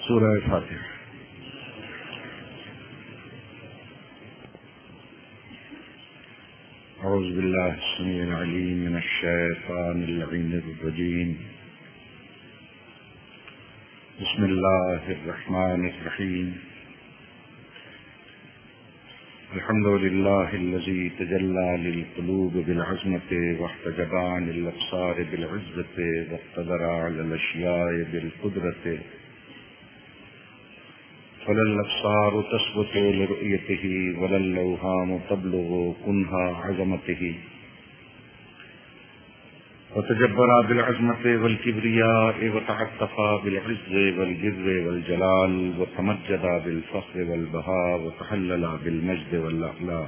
سورہ فاتحہ۔ اعوذ باللہ السمیع العلیم من الشیطان اللعین الرجیم، بسم اللہ الرحمن الرحیم، الحمد للہ الذی تجلی للقلوب بالعظمۃ واحتجب عن الابصار بالعزۃ واقتدر علی الاشیاء بالقدرۃ، فلا الابصار تثبت لرؤیتہ ولا الاوہام تبلغ کنہا عظمتہ، وتجبر بالعظمت والکبریاء وتعطف بالعز والجر والجلال، وتمجد بالفخر والبہاء وتحلل بالمجد والاعلاء،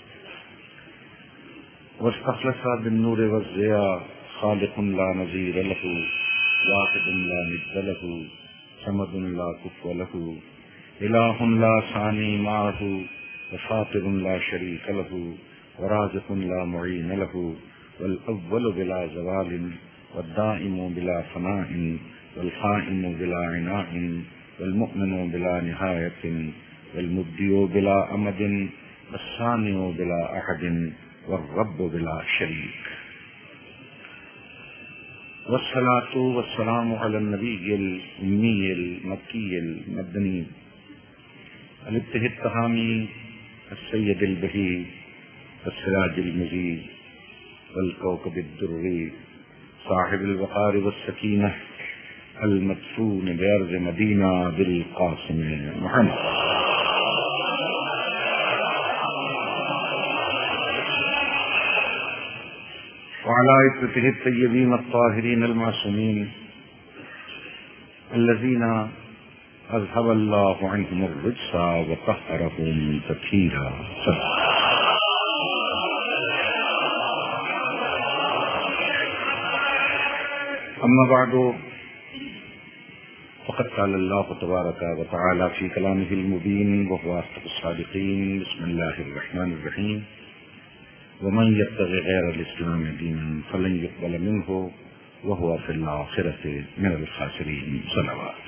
واستخلص بالنور والضیاء، خالق لا نظیر له، واحد لا ند له، صمد لا كفو له، الہ لا ثانی معه، وفاطر لا شریک له، ورازق لا معین له، والاول بلا زوال، والدائم بلا فناء، والقائم بلا عناء، والمؤمن بلا نہایت، والمبدئ بلا امد، والصانع بلا احد، والرب بلا شریک، والصلاة والسلام على النبی الأمی المکی المدنی الابتہ التہامی السید البہی السراج المضیء والكوكب الدري صاحب الوقار والسكينة المدفون بأرض مدينة بالقاسم محمد وعلى عترته الطيبين الطاهرين المعصومين الذين أذهب الله عنهم الرجس وطهرهم تطهيرا. أما بعد، فقد قال الله تبارك وتعالى في كلامه المبين وهو أصدق الصادقين: بسم الله الرحمن الرحيم، ومن يبتغ غير الإسلام دينا فلن يقبل منه وهو في الآخرة من الخاسرين. صلوات.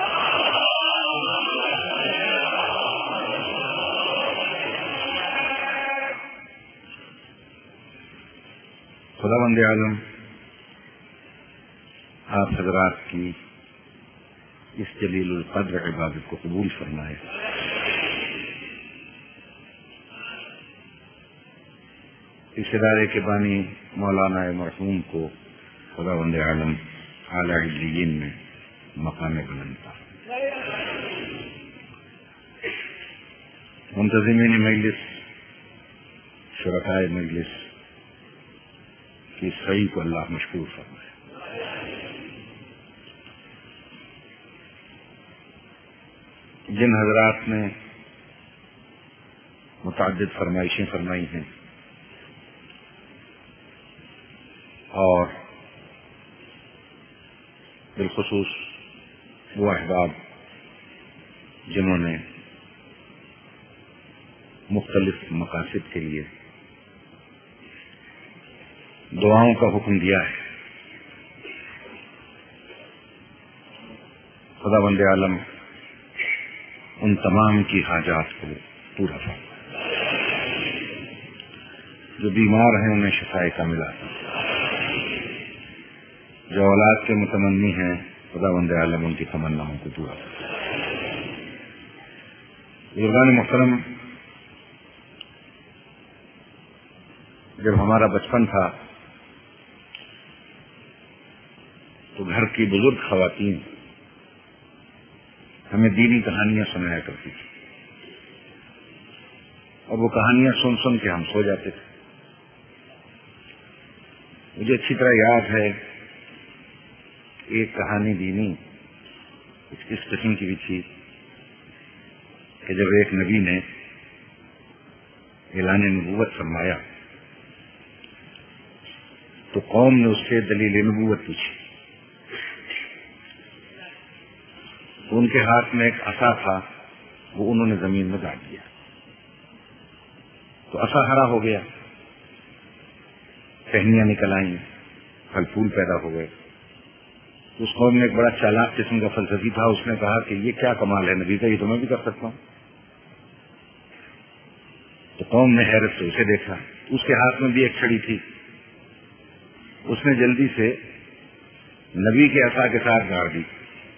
خداوند عالم آپ حضرات کی اس جلیل القدر عبادت کو قبول فرمائے. اس ادارے کے بانی مولانا مرحوم کو خداوند عالم اعلی علیین میں مقام بلند تھا. منتظمین مجلس، شرکائے مجلس کی صحیح کو اللہ مشکور فرمائے. جن حضرات نے متعدد فرمائشیں فرمائی ہیں اور بالخصوص وہ احباب جنہوں نے مختلف مقاصد کے لیے دعاؤں کا حکم دیا ہے، خداوند عالم ان تمام کی حاجات کو پورا فرمائے. جو بیمار ہیں انہیں شفاء کاملہ، جو اولاد کے متمنی ہیں خداوند عالم ان کی تمناؤں کو پورا فرمائے. بزرگان محترم، جب ہمارا بچپن تھا تو گھر کی بزرگ خواتین ہمیں دینی کہانیاں سنایا کرتی تھی، اور وہ کہانیاں سن سن کے ہم سو جاتے تھے. مجھے اچھی طرح یاد ہے ایک کہانی دینی اس قسم کی بھی تھی کہ جب ایک نبی نے اعلان نبوت فرمایا تو قوم نے اس سے دلیل نبوت پوچھی. ان کے ہاتھ میں ایک عصا تھا، وہ انہوں نے زمین میں ڈال دیا تو عصا ہرا ہو گیا، ٹہنیاں نکل آئیں، پھل پھول پیدا ہو گئے. اس قوم میں ایک بڑا چالاک قسم کا فلسفی تھا، اس نے کہا کہ یہ کیا کمال ہے نبی کا، یہ تو میں بھی کر سکتا ہوں۔ تو قوم نے حیرت سے اسے دیکھا، اس کے ہاتھ میں بھی ایک چھڑی تھی، اس نے جلدی سے نبی کے عصا کے ساتھ گاڑ دی،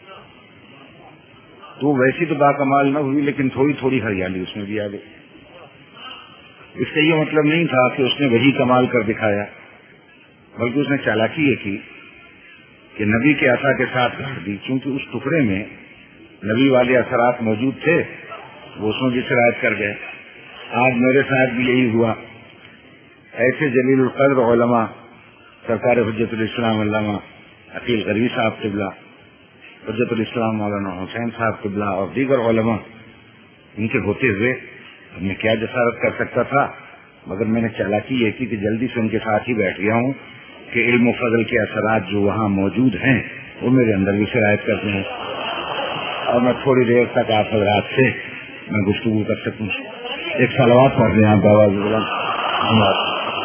تو ویسی تو با کمال نہ ہوئی لیکن تھوڑی تھوڑی ہریالی اس میں بھی آ گئی۔ اس کا یہ مطلب نہیں تھا کہ اس نے وہی کمال کر دکھایا، بلکہ اس نے چالاکی یہ کی کہ نبی کے عصا کے ساتھ گاڑ دی، کیونکہ اس ٹکڑے میں نبی والے اثرات موجود تھے، وہ اس میں بھی شرائط کر گئے۔ آج میرے ساتھ بھی یہی ہوا، ایسے جلیل القدر علماء سرکار حجت الاسلام علامہ عقیل غریبی صاحب قبلہ، حجت الاسلام مولانا حسین صاحب قبلہ اور دیگر علماء، ان کے ہوتے ہوئے اب میں کیا جسارت کر سکتا تھا، مگر میں نے چالاکی یہ کی کہ جلدی سے ان کے ساتھ ہی بیٹھ گیا ہوں کہ علم و فضل کے اثرات جو وہاں موجود ہیں وہ میرے اندر بھی شرائط کرتے ہیں، اور میں تھوڑی دیر تک آپ حضرات سے میں گفتگو کر سکوں۔ ایک صلوات پڑھ رہے ہیں آپ آواز۔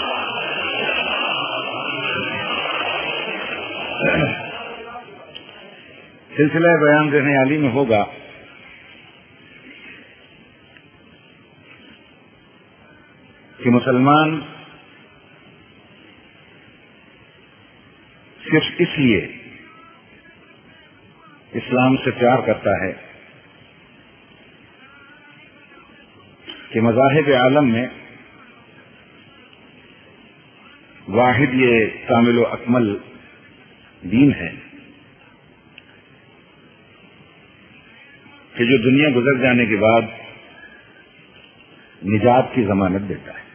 سلسلہ بیان رہنے علی میں ہوگا کہ مسلمان صرف اس لیے اسلام سے پیار کرتا ہے کہ مذاہب عالم میں واحد یہ کامل و اکمل دین ہے کہ جو دنیا گزر جانے کے بعد نجات کی ضمانت دیتا ہے،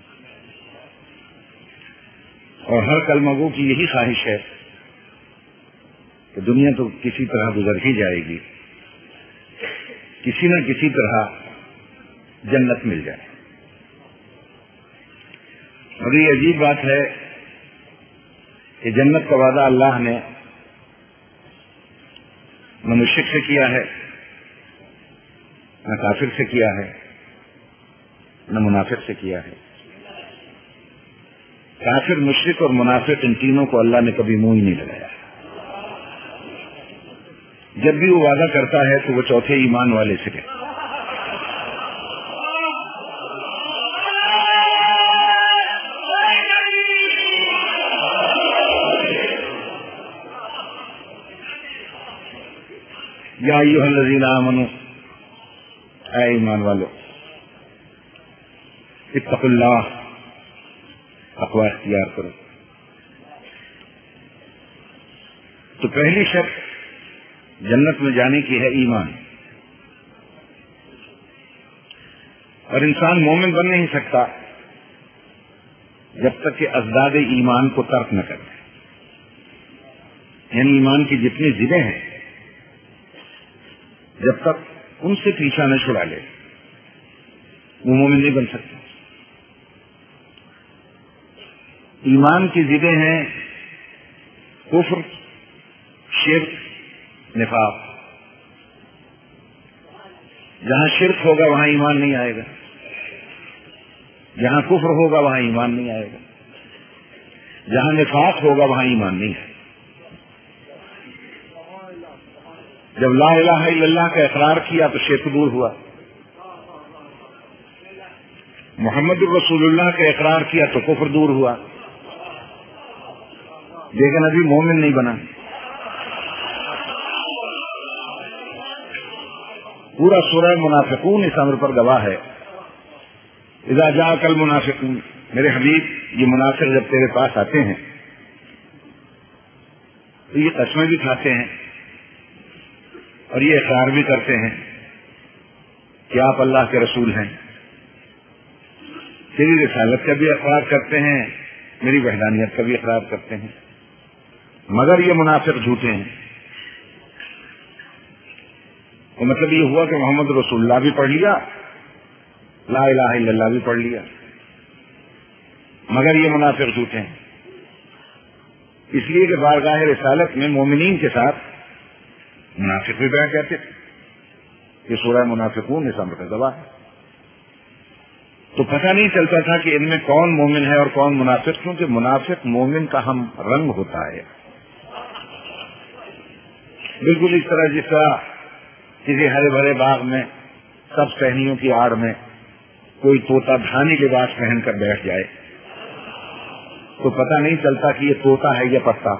اور ہر کلمہ گو کی یہی خواہش ہے کہ دنیا تو کسی طرح گزر ہی جائے گی، کسی نہ کسی طرح جنت مل جائے۔ اور یہ عجیب بات ہے کہ جنت کا وعدہ اللہ نے نہ مشرک سے کیا ہے، نہ کافر سے کیا ہے، نہ منافق سے کیا ہے۔ کافر، مشرک اور منافق ان تینوں کو اللہ نے کبھی منہ ہی نہیں لگایا۔ جب بھی وہ وعدہ کرتا ہے تو وہ چوتھے ایمان والے سے کہتا ہے۔ یا ایھا الذین آمنوا، اے ایمان والو، اتقوا اللہ، تقوی اختیار کرو۔ تو پہلی شرط جنت میں جانے کی ہے ایمان، اور انسان مومن بن نہیں سکتا جب تک کہ ازداد ایمان کو ترک نہ کرے، یعنی ایمان کی جتنی ضدیں ہیں جب تک ان سے پیچھا نہ چھڑا لے وہ مومن نہیں بن سکتا۔ ایمان کی ضدیں ہیں کفر، شرک، نفاق۔ جہاں شرک ہوگا وہاں ایمان نہیں آئے گا، جہاں کفر ہوگا وہاں ایمان نہیں آئے گا، جہاں نفاق ہوگا وہاں ایمان نہیں ہے۔ جب لا الہ الا اللہ کا اقرار کیا تو شرک دور ہوا، محمد الرسول اللہ کا اقرار کیا تو کفر دور ہوا، لیکن ابھی مومن نہیں بنا۔ پورا سورہ منافقون اس امر پر گواہ ہے۔ اذا جاءک المنافقون، میرے حبیب یہ منافق جب تیرے پاس آتے ہیں تو یہ قسمیں بھی کھاتے ہیں اور یہ اقرار بھی کرتے ہیں کہ آپ اللہ کے رسول ہیں، تیری رسالت کا بھی اقرار کرتے ہیں، میری وحدانیت کا بھی اقرار کرتے ہیں، مگر یہ منافق جھوٹے ہیں۔ تو مطلب یہ ہوا کہ محمد رسول اللہ بھی پڑھ لیا، لا الہ الا اللہ بھی پڑھ لیا، مگر یہ منافق جھوٹے ہیں۔ اس لیے کہ بارگاہ رسالت میں مومنین کے ساتھ منافق بھی بیٹھ جاتے تھے۔ یہ سورہ منافقون اس امر کا گواہ ہے۔ تو پتہ نہیں چلتا تھا کہ ان میں کون مومن ہے اور کون منافق، کیونکہ منافق مومن کا ہم رنگ ہوتا ہے، بالکل اس طرح جس طرح کسی ہرے بھرے باغ میں سب ٹہنیوں کی آڑ میں کوئی طوطا دھانی لباس پہن کر بیٹھ جائے تو پتہ نہیں چلتا کہ یہ طوطا ہے یا پتا،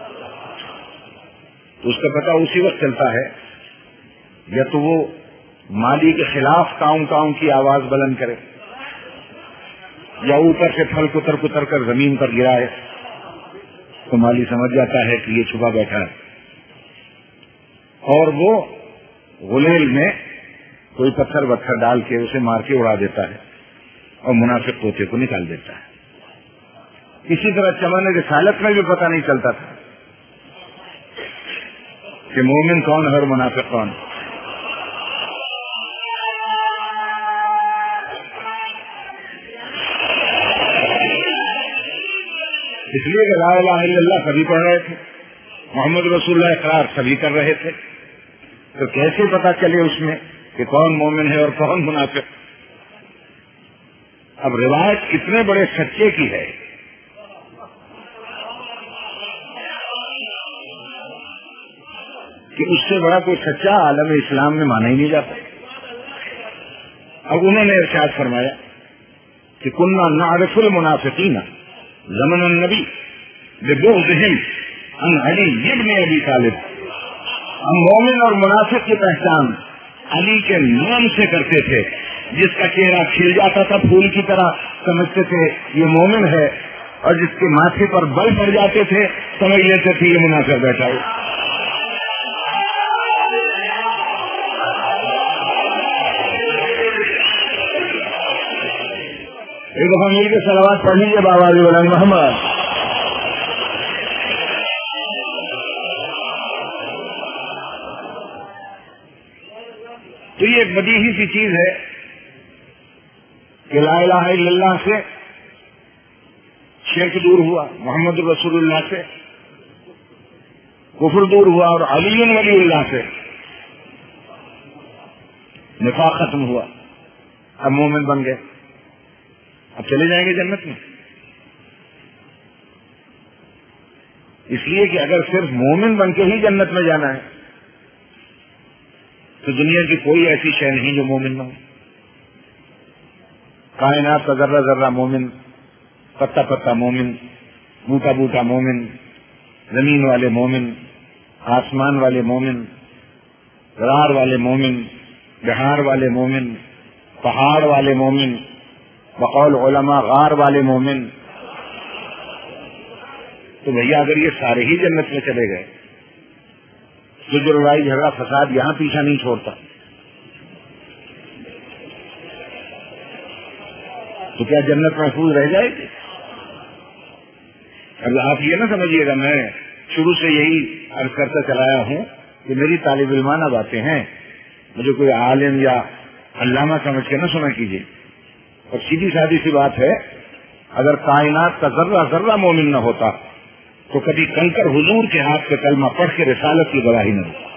تو اس کا پتہ اسی وقت چلتا ہے یا تو وہ مالی کے خلاف کاؤں کاؤں کی آواز بلند کرے یا اوپر سے پھل کتر کتر کر زمین پر گرائے تو مالی سمجھ جاتا ہے کہ یہ چھپا بیٹھا ہے، اور وہ غلیل میں کوئی پتھر وتھر ڈال کے اسے مار کے اڑا دیتا ہے اور منافق طوطے کو نکال دیتا ہے۔ اسی طرح چمن رسالت میں بھی پتہ نہیں چلتا تھا کہ مومن کون ہے اور منافق کون۔ اس لیے کہ لا الہ الا اللہ سبھی پڑھ رہے تھے، محمد رسول اللہ اقرار سبھی کر رہے تھے، تو کیسے پتہ چلے اس میں کہ کون مومن ہے اور کون منافق؟ اب روایت کتنے بڑے سچے کی ہے کہ اس سے بڑا کوئی سچا عالم اسلام میں مانا ہی نہیں جاتا۔ اب انہوں نے ارشاد فرمایا کہ کننا نعرف المنافقین زمن النبی ببغضهم عن علی ابن ابی طالب، ہم مومن اور منافق کی پہچان علی کے نام سے کرتے تھے، جس کا چہرہ کھل جاتا تھا پھول کی طرح سمجھتے تھے یہ مومن ہے، اور جس کے ماتھے پر بل پڑ جاتے تھے سمجھ لیتے تھے یہ منافق بیٹھا ہے۔ ایک دفعہ مل کے صلوات پڑھ لیجیے بابا علی بلند محمد۔ تو یہ ایک بدیہی سی چیز ہے کہ لا الہ الا اللہ سے شرک دور ہوا، محمد رسول اللہ سے کفر دور ہوا، اور علی ولی اللہ سے نفاق ختم ہوا، اب مومن بن گئے، اب چلے جائیں گے جنت میں۔ اس لیے کہ اگر صرف مومن بن کے ہی جنت میں جانا ہے تو دنیا کی کوئی ایسی شے نہیں جو مومن نہ ہو۔ کائنات کا ذرہ ذرہ مومن، پتا پتا مومن، بوٹا بوٹا مومن، زمین والے مومن، آسمان والے مومن، غار والے مومن، بہار والے مومن، پہاڑ والے مومن، بقول علماء غار والے مومن۔ تو بھیا اگر یہ سارے ہی جنت میں چلے گئے تو جو لڑائی جھگڑا فساد یہاں پیچھا نہیں چھوڑتا، تو کیا جنت محفوظ رہ جائے گی؟ اب آپ یہ نہ سمجھیے گا، میں شروع سے یہی عرض کرتا چلایا ہوں کہ میری طالب علمانہ باتیں ہیں، مجھے کوئی عالم یا علامہ سمجھ کے نہ سنا کیجیے۔ اور سیدھی سادی سی بات ہے، اگر کائنات کا ذرہ ذرہ مومن نہ ہوتا تو کبھی کنکر حضور کے ہاتھ سے کلمہ پڑھ کے رسالت کی گواہی نہ دیتا،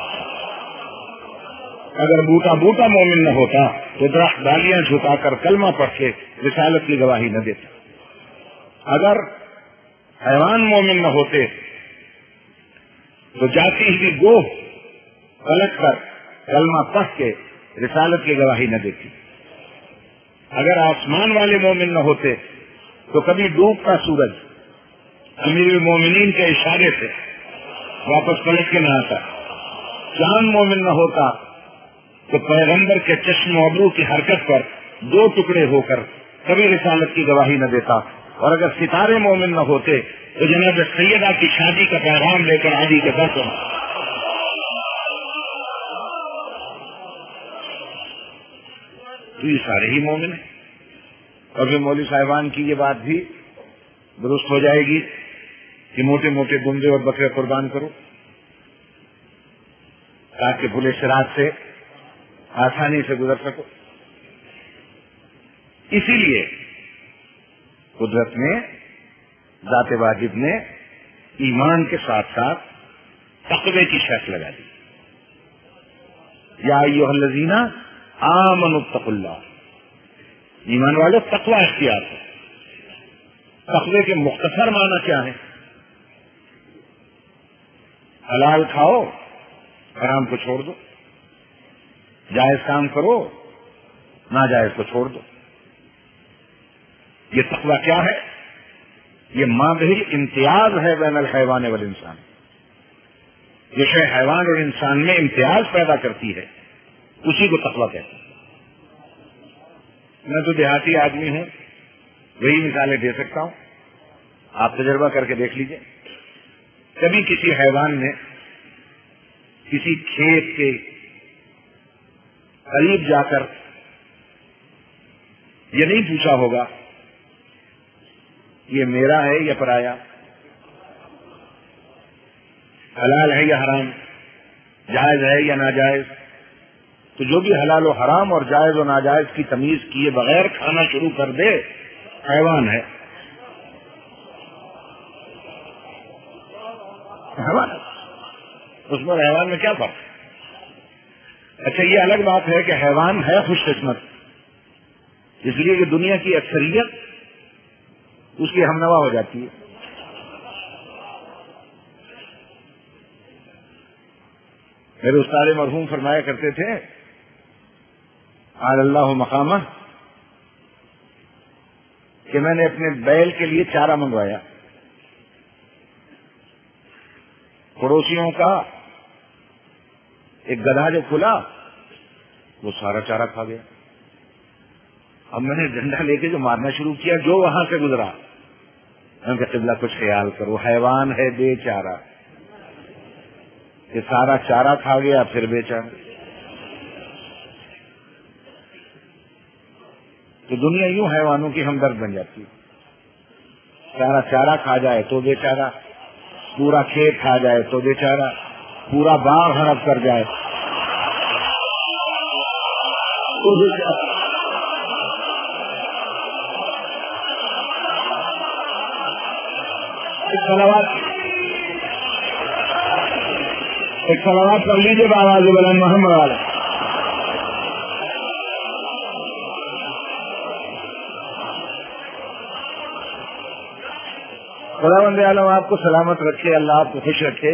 اگر بوٹا بوٹا مومن نہ ہوتا تو درخت ڈالیاں جھکا کر کلمہ پڑھ کے رسالت کی گواہی نہ دیتا، اگر حیوان مومن نہ ہوتے تو جاتی ہوئی گوہ پلٹ کر کلمہ پڑھ کے رسالت کی گواہی نہ دیتی، اگر آسمان والے مومن نہ ہوتے تو کبھی ڈوبتا سورج امیر المومنین کے اشارے سے واپس پلٹ کے نہ آتا، چاند مومن نہ ہوتا تو پیغمبر کے چشم و ابرو کی حرکت پر دو ٹکڑے ہو کر کبھی رسالت کی گواہی نہ دیتا، اور اگر ستارے مومن نہ ہوتے تو جناب سیدہ کی شادی کا پیغام لے کر علی کے دس تو یہ سارے ہی مومن ہیں۔ اور پھر مولوی صاحبان کی یہ بات بھی درست ہو جائے گی کہ موٹے موٹے گندے اور بکرے قربان کرو تاکہ بھلے صراط سے آسانی سے گزر سکو۔ اسی لیے قدرت نے، ذات واجب نے ایمان کے ساتھ ساتھ تقوی کی شرط لگا دی، یا ایھا الذین آمنوا اتقوا اللہ، ایمان والے تقوی اختیار ہے۔ تقوی کے مختصر معنی کیا ہے؟ حلال کھاؤ حرام کو چھوڑ دو، جائز کام کرو، ناجائز کو چھوڑ دو۔ یہ تقویٰ کیا ہے؟ یہ ماضی امتیاز ہے بین الحیوان والانسان۔ جو شے حیوان اور انسان میں امتیاز پیدا کرتی ہے اسی کو تقویٰ کہتے ہیں۔ میں تو دیہاتی آدمی ہوں، وہی مثالیں دے سکتا ہوں، آپ تجربہ کر کے دیکھ لیجئے۔ کبھی کسی حیوان نے کسی کھیت کے قریب جا کر یہ نہیں پوچھا ہوگا یہ میرا ہے یا پرایا، حلال ہے یا حرام، جائز ہے یا ناجائز؟ تو جو بھی حلال و حرام اور جائز و ناجائز کی تمیز کیے بغیر کھانا شروع کر دے حیوان ہے، حیوان ہے۔ اس میں حیوان میں کیا فرق ہے؟ اچھا یہ الگ بات ہے کہ حیوان ہے خوش قسمت، اس لیے کہ دنیا کی اکثریت اس کی ہمنوا ہو جاتی ہے۔ میرے استاد مرحوم فرمایا کرتے تھے قال اللہ مقامہ کہ میں نے اپنے بیل کے لیے چارہ منگوایا، پڑوسیوں کا ایک گدھا جو کھلا وہ سارا چارہ کھا گیا۔ اب میں نے ڈنڈا لے کے جو مارنا شروع کیا جو وہاں سے گزرا، میں کہ قبلہ کچھ خیال کرو، حیوان ہے بے چارہ، یہ سارا چارہ کھا گیا پھر بے چارہ۔ تو دنیا یوں حیوانوں کی ہمدرد بن جاتی ہے، سارا چارہ کھا جائے تو بے چارہ، پورا کھیت کھا جائے تو بے چارہ، پورا باغ ہڑپ کر جائے تو بے چارہ۔ ایک صلوات کر لیجیے بآواز بلند محمد والا۔ خداوند عالم آپ کو سلامت رکھے، اللہ آپ کو خوش رکھے۔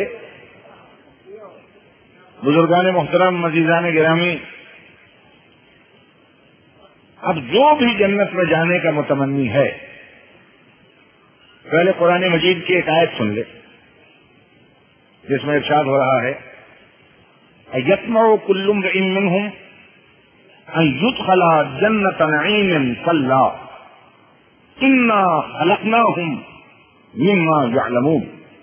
بزرگان محترم، عزیزان گرامی، اب جو بھی جنت میں جانے کا متمنی ہے پہلے قرآن مجید کی ایک آیت سن لے جس میں ارشاد ہو رہا ہے یطمع کل امرئ منہم ان يدخل جنۃ نعیم کلا انا خلقناہم مما یعلمون۔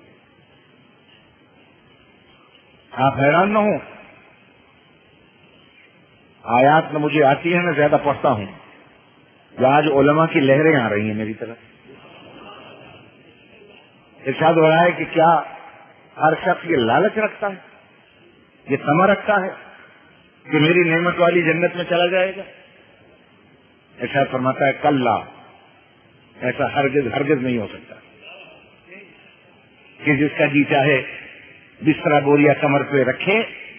آپ حیران نہ ہوں، آیات نہ مجھے آتی ہے نہ زیادہ پڑھتا ہوں، جو آج علماء کی لہریں آ رہی ہیں میری طرف۔ ارشاد ہو رہا ہے کہ کیا ہر شخص یہ لالچ رکھتا ہے، یہ طمع رکھتا ہے کہ میری نعمت والی جنت میں چلا جائے گا؟ ارشاد فرماتا ہے کلا، ایسا ہرگز ہرگز نہیں ہو سکتا کہ جس کا جی چاہے بستر بوریا کمر پہ رکھے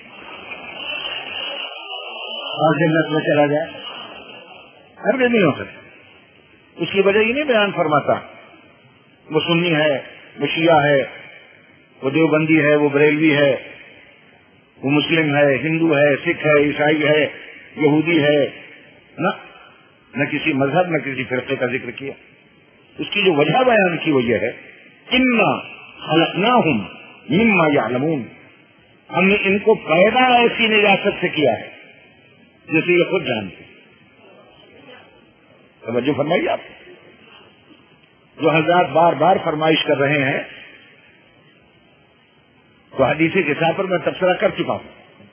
اور جنت میں چلا جائے، ہرگز نہیں ہو سکتا۔ اس کی وجہ یہ نہیں بیان فرماتا وہ سنی ہے، وہ شیعہ ہے، وہ دیوبندی ہے، وہ بریلوی ہے، وہ مسلم ہے، ہندو ہے، سکھ ہے، عیسائی ہے، یہودی ہے، نہ کسی مذہب نہ کسی فرقے کا ذکر کیا۔ اس کی جو وجہ بیان کی وہ یہ ہے انا خلقناہم مما یعلمون، ہم نے ان کو پیدا ایسی نجاست سے کیا ہے جیسے یہ خود جانتے۔ توجہ فرمائیے آپ، جو حضرات بار بار فرمائش کر رہے ہیں تو حدیث کتاب پر میں تبصرہ کر چکا ہوں،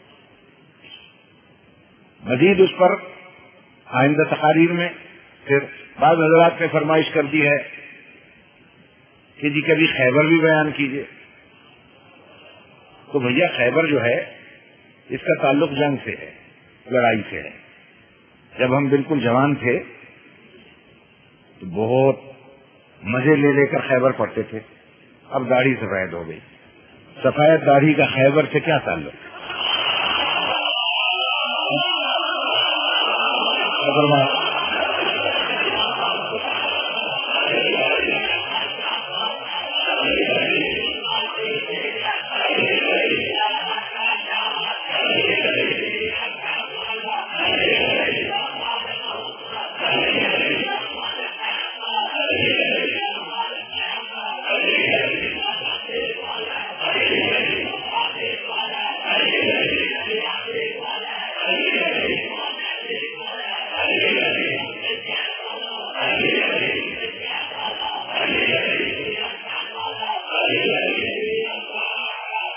مزید اس پر آئندہ تقاریر میں پھر بعض حضرات نے فرمائش کر دی ہے کہ جی کبھی خیبر بھی بیان کیجیے۔ تو بھیا خیبر جو ہے اس کا تعلق جنگ سے ہے، لڑائی سے ہے۔ جب ہم بالکل جوان تھے تو بہت مزے لے لے کر خیبر پڑھتے تھے، اب داڑھی سفید ہو گئی، سفید داڑھی کا خیبر سے کیا تعلق؟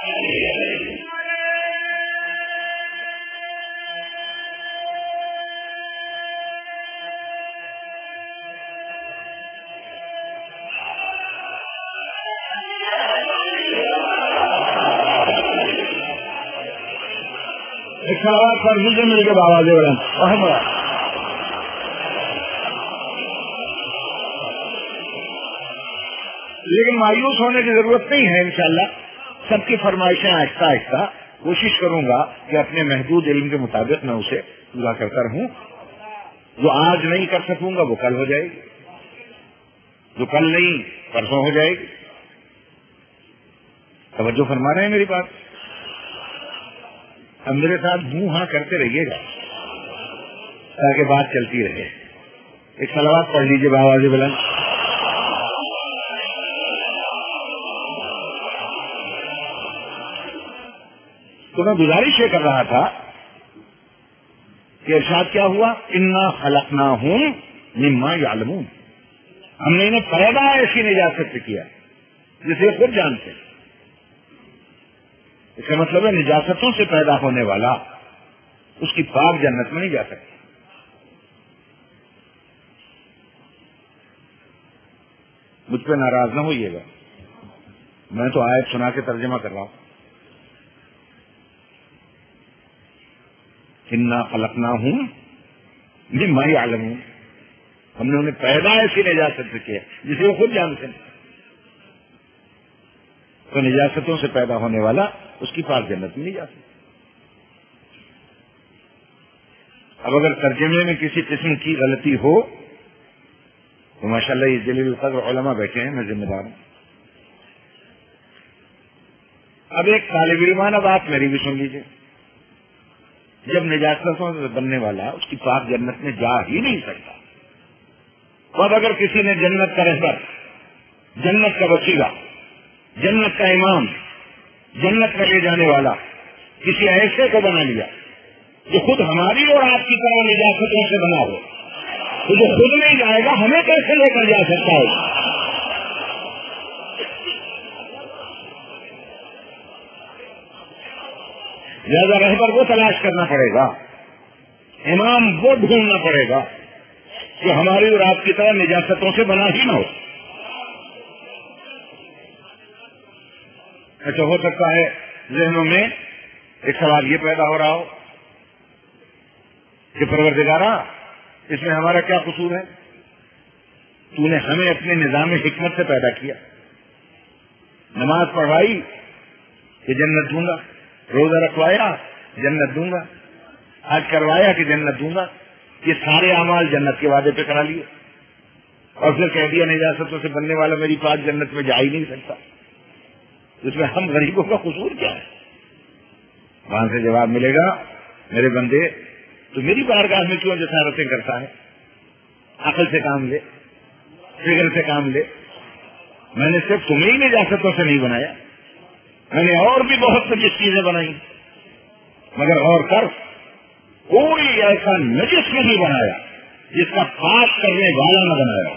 سوال کر دیجیے میرے کے بابا جی بڑا لیکن مایوس ہونے کی ضرورت نہیں ہے. انشاءاللہ سب کی فرمائشیں آہستہ آہستہ کوشش کروں گا کہ اپنے محدود علم کے مطابق میں اسے پورا کرتا رہوں. جو آج نہیں کر سکوں گا وہ کل ہو جائے گی, جو کل نہیں پرسوں ہو جائے گی. توجہ فرما رہے ہیں میری بات؟ اب میرے ساتھ ہوں ہاں کرتے رہیے گا تاکہ بات چلتی رہے. ایک صلوات پڑھ لیجیے بآواز بلند. تو میں گزارش یہ کر رہا تھا کہ ارشاد کیا ہوا, انا خلقناہم مما یعلمون, ہم نے انہیں پیدا ایسی نجاست سے کیا جسے خود جانتے ہیں. اس کا مطلب ہے نجاستوں سے پیدا ہونے والا اس کی پاک جنت میں نہیں جا سکتا. مجھ پہ ناراض نہ ہوئیے گا, میں تو آیت سنا کے ترجمہ کر رہا ہوں. انا خلقناہم مما یعلمون, ہم نے انہیں پیدا ایسی نجاست سے کیا جسے وہ خود جانتے ہیں. تو نجاستوں سے پیدا ہونے والا اس کی پاک جنت میں نہیں جا سکتا. اب اگر ترجمے میں کسی قسم کی غلطی ہو تو ماشاءاللہ یہ جلیل القدر علماء بیٹھے ہیں, میں ذمہ دار ہوں. اب ایک طالب علمانہ بات میری بھی سن لیجیے. جب نجاستوں سے بننے والا اس کی پاک جنت میں جا ہی نہیں سکتا, تو اب اگر کسی نے جنت کا رہبر, جنت کا وسیلہ, جنت کا امام, جنت میں لے جانے والا کسی ایسے کو بنا لیا جو خود ہماری اور آپ کی طرح نجاستوں سے بنا ہو, تو جو خود نہیں جائے گا ہمیں کیسے لے کر جا سکتا ہے؟ لہذا رہبر وہ تلاش کرنا پڑے گا, امام وہ ڈھونڈنا پڑے گا جو ہماری اور آپ کی طرح نجاستوں سے بنا ہی نہ ہو. اچھا, ہو سکتا ہے ذہنوں میں ایک سوال یہ پیدا ہو رہا ہو کہ پروردگارا اس میں ہمارا کیا قصور ہے؟ تو نے ہمیں اپنے نظام حکمت سے پیدا کیا, نماز پڑھوائی کہ جنت دوں گا, روزہ رکھوایا جنت دوں گا, حج کروایا کہ جنت دوں گا. یہ سارے اعمال جنت کے وعدے پہ کرا لیے اور پھر کہہ دیا نجاستوں سے بننے والا میری پاک جنت میں جا ہی نہیں سکتا. اس میں ہم غریبوں کا قصور کیا ہے؟ وہاں سے جواب ملے گا, میرے بندے تو میری بارگاہ میں کیوں جسارتیں کرتا ہے؟ عقل سے کام لے, فکر سے کام لے. میں نے صرف تمہیں ہی نجاستوں سے نہیں بنایا, میں نے اور بھی بہت نجس چیزیں بنائی, مگر غور کر کوئی ایسا نجس نہیں بنایا جس کا پاک کرنے والا نہ بنایا.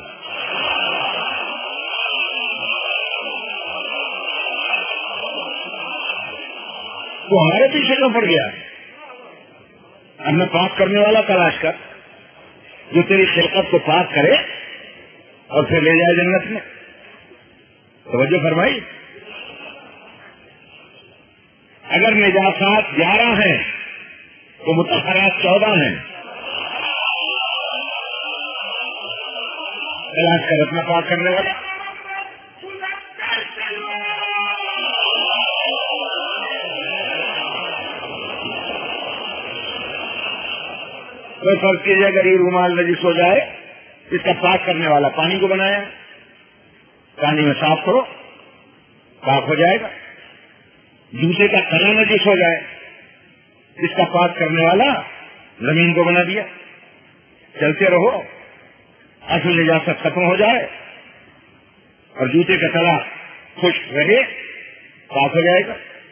تو ہمارے پیچھے کیوں پڑ گیا؟ ہمیں پاک کرنے والا تلاش کر جو تیری خلقت کو پاک کرے اور پھر لے جائے جنت میں. توجہ فرمائی. اگر نجاسات 11 ہیں تو مطہرات 14 ہیں. تلاش کر اپنا پاک کرنے والا. کوئی فرض کیجیے اگر یہ رومال نجس ہو جائے, اس کا پاک کرنے والا پانی کو بنایا, پانی میں صاف کرو پاک ہو جائے گا. جوتے کا تنا نجس ہو جائے, اس کا پاک کرنے والا زمین کو بنا دیا. چلتے رہو, اصل نجاست ختم ہو جائے اور جوتے کا تلا خشک رہے, پاک ہو جائے گا.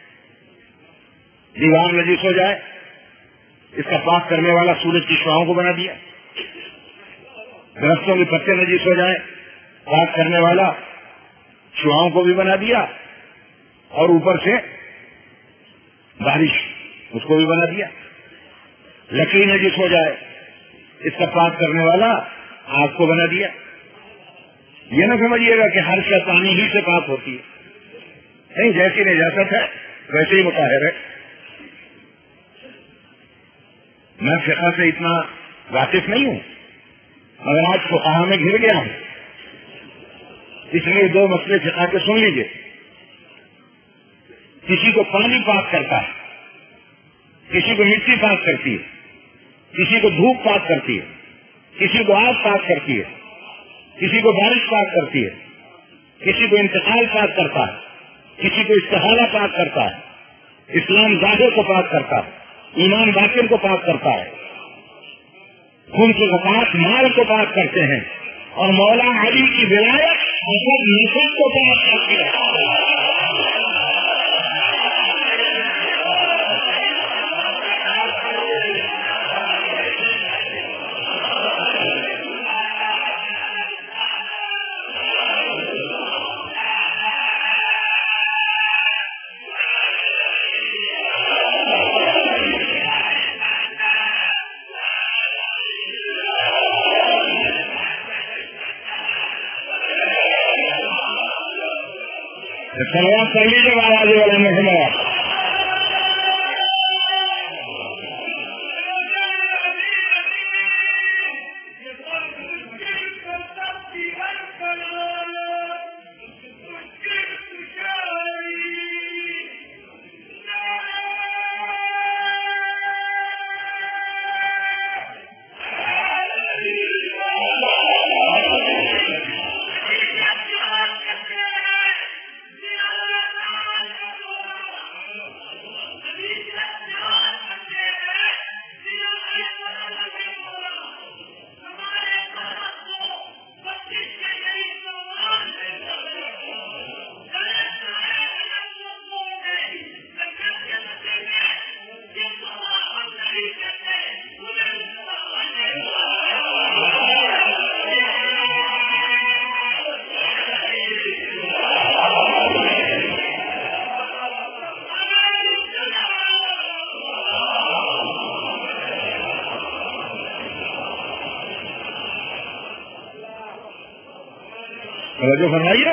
دیوار نجس ہو جائے, اس کا پاک کرنے والا سورج کی شعاؤں کو بنا دیا. درختوں کے پتے نجس ہو جائیں, پاک کرنے والا شعاؤں کو بھی بنا دیا, اور اوپر سے بارش اس کو بھی بنا دیا. لکڑی نجس ہو جائے اس کا پاک کرنے والا آگ کو بنا دیا. یہ نہ سمجھیے گا کہ ہر شے پانی ہی سے پاک ہوتی ہے. نہیں، جیسی نجاست ہے ویسے ہی مطہر ہے. میں فقہ سے اتنا واقف نہیں ہوں مگر آج فقہ میں گھر گیا ہوں، اس لیے دو مسئلے فقہ کے سن لیجیے. کسی کو پانی پاک کرتا ہے، کسی کو مٹی پاک کرتی ہے، کسی کو دھوپ پاک کرتی ہے، کسی کو آگ پاک کرتی ہے، کسی کو بارش پاک کرتی ہے، کسی کو انتقال پاک کرتا ہے، کسی کو استحالہ پاک کرتا ہے. اسلام ظاہر کو پاک کرتا ہے، ایمان باطن کو پاک کرتا ہے، خون کی زکات مال کو پاک کرتے ہیں، اور مولا علی کی ولایت نسل کو پاک کرتی ہے. سلوات کر لیجیے آواز والے محمد. توجہ فرمائیے.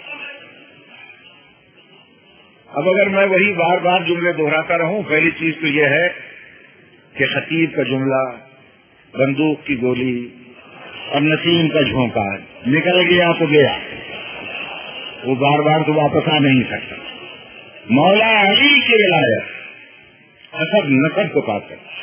اب اگر میں وہی بار بار جملے دہراتا رہوں، پہلی چیز تو یہ ہے کہ خطیب کا جملہ بندوق کی گولی اور نسیم کا جھونکا نکل گیا تو گیا، وہ بار بار تو واپس آ نہیں سکتا. مولا علی کی ولایت اثر نسب کو پاک کرتا.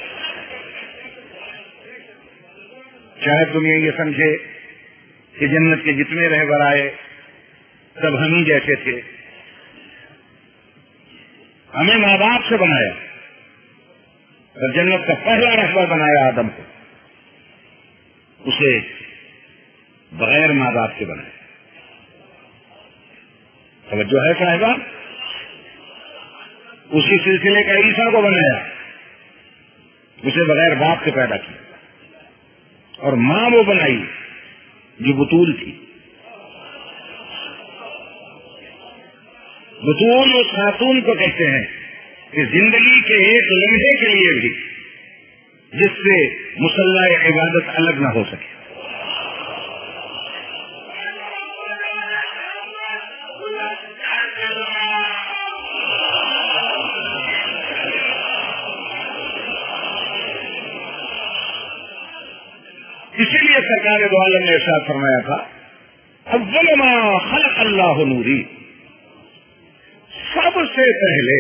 شاید دنیا یہ سمجھے کہ جنت کے جتنے رہبر آئے سب ہم ہی جیسے تھے. ہمیں ماں باپ سے بنایا اور جنت کا پہلا رہبر بنایا آدم کو، اسے بغیر ماں باپ کے بنایا. توجہ ہے صاحبہ؟ اسی سلسلے کا عیسیٰ کو بنایا، اسے بغیر باپ کے پیدا کیا، اور ماں وہ بنائی جو بطول تھی. بطول اس خاتون کو کہتے ہیں کہ زندگی کے ایک لمحے کے لیے بھی جس سے مسلح عبادت الگ نہ ہو سکے. اسی لیے سرکار دو عالم نے ارشاد فرمایا تھا، اول ما خلق اللہ نوری، سب سے پہلے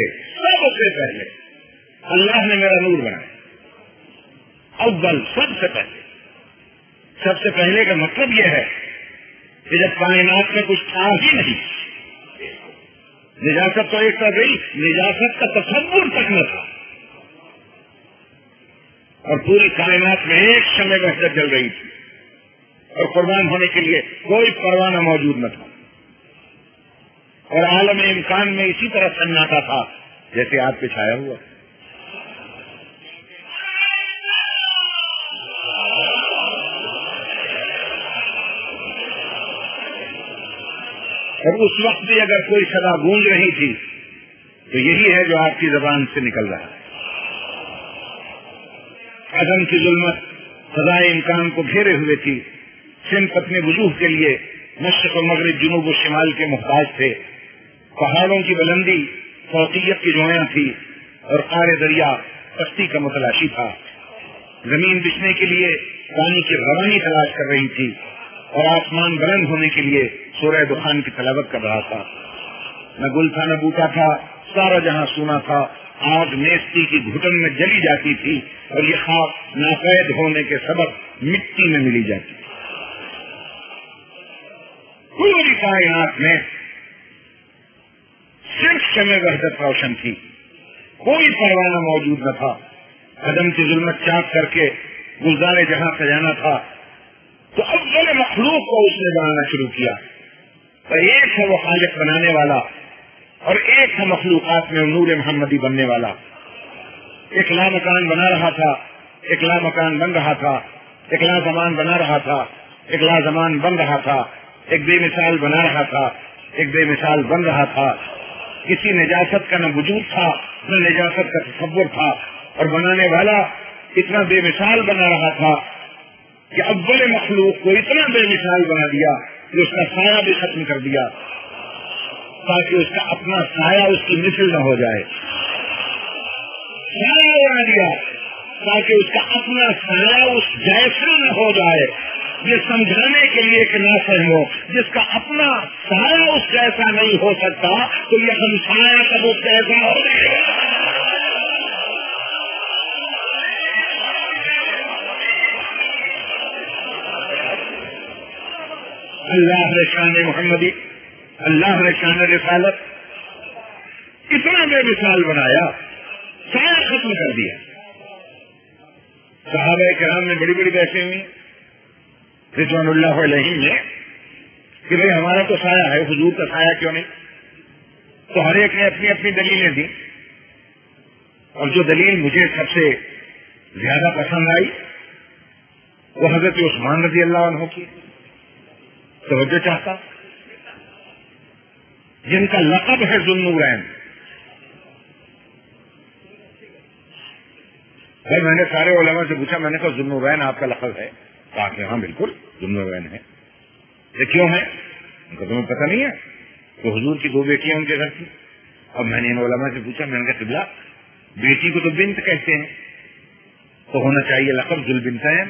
اللہ نے میرا نور بنایا. اول سب سے پہلے کا مطلب یہ ہے کہ جب کائنات میں کچھ تھا ہی نہیں، نجاست تو ایک طرح گئی، نجاست کا تصور تک نہ تھا، اور پوری کائنات میں ایک شمع وحدت جل رہی تھی اور قربان ہونے کے لیے کوئی پروانہ موجود نہ تھا، اور عالم امکان میں اسی طرح سناٹا تھا جیسے آپ پہ چھایا ہوا. اور اس وقت بھی اگر کوئی صدا گونج رہی تھی تو یہی ہے جو آپ کی زبان سے نکل رہا ہے. عدم کی ظلمت فضائے امکان کو گھیرے ہوئے تھی. صنف اپنے وجوہ کے لیے مشرق و مغرب جنوب و شمال کے محتاج تھے. پہاڑوں کی بلندی فوقیت کی جویاں تھی اور قعر دریا پستی کا متلاشی تھا. زمین بچنے کے لیے پانی کی روانی تلاش کر رہی تھی اور آسمان بلند ہونے کے لیے سورہ دخان کی تلاوت کر رہا تھا. نہ گل تھا نہ بوٹا تھا، سارا جہاں سونا تھا. آگ نیستی کی گھٹن میں جلی جاتی تھی اور یہ خاک ناقید ہونے کے سبب مٹی میں ملی جاتی. پوری کائنات میں صرف شمع وحدت روشن تھی، کوئی پروانہ موجود نہ تھا. عدم کی ظلمت چاک کر کے گلزار جہاں سجانا تھا تو افضل مخلوق کو اس نے بنانا شروع کیا. تو ایک ہے وہ خالق بنانے والا اور ایک ہے مخلوقات میں نور محمدی بننے والا. ایک لا مکان بنا رہا تھا، ایک لا مکان بن رہا تھا. ایک لا زمان بنا رہا تھا، ایک لا زمان بن رہا تھا. ایک بے مثال بنا رہا تھا، ایک بے مثال بن رہا تھا. کسی نجاست کا نہ وجود تھا نہ نجاست کا تصور تھا، اور بنانے والا اتنا بے مثال بنا رہا تھا کہ اول مخلوق کو اتنا بے مثال بنا دیا کہ اس کا سایہ بھی ختم کر دیا تاکہ اس کا اپنا سایہ اس کی مثل نہ ہو جائے. سایہ بنا دیا تاکہ اس کا اپنا سایہ اس جیسا نہ ہو جائے. یہ سمجھانے کے لیے کہ نہ سہمو، جس کا اپنا سایہ اس جیسا نہیں ہو سکتا تو یہ ہم سایہ کب اس جیسا ہو جائے. اللہ نے شان محمدی، اللہ نے شان رسالت اتنا بے مثال بنایا، سایہ ختم کر دیا. صحابہ کرام نے بڑی بڑی بحثیں ہوئی رضوان اللہ علیہم میں کہ بھئی ہمارا تو سایہ ہے، حضور کا سایہ کیوں نہیں؟ تو ہر ایک نے اپنی اپنی دلیلیں دی، اور جو دلیل مجھے سب سے زیادہ پسند آئی وہ حضرت عثمان رضی اللہ عنہ کی. توجہ چاہتا، جن کا لقب ہے ذوالنورین. بھائی میں نے سارے علماء سے پوچھا، میں نے کہا ذوالنورین آپ کا لقب ہے؟ کہا کہ ہاں بالکل ذوالنورین ہے. یہ کیوں ہے؟ ان کو تمہیں پتہ نہیں ہے؟ تو حضور کی 2 بیٹیاں ان کے گھر تھی. اب میں نے ان علماء سے پوچھا، میں نے کہا قبلہ بیٹی کو تو بنت کہتے ہیں، تو ہونا چاہیے لقب ذوالبنتین.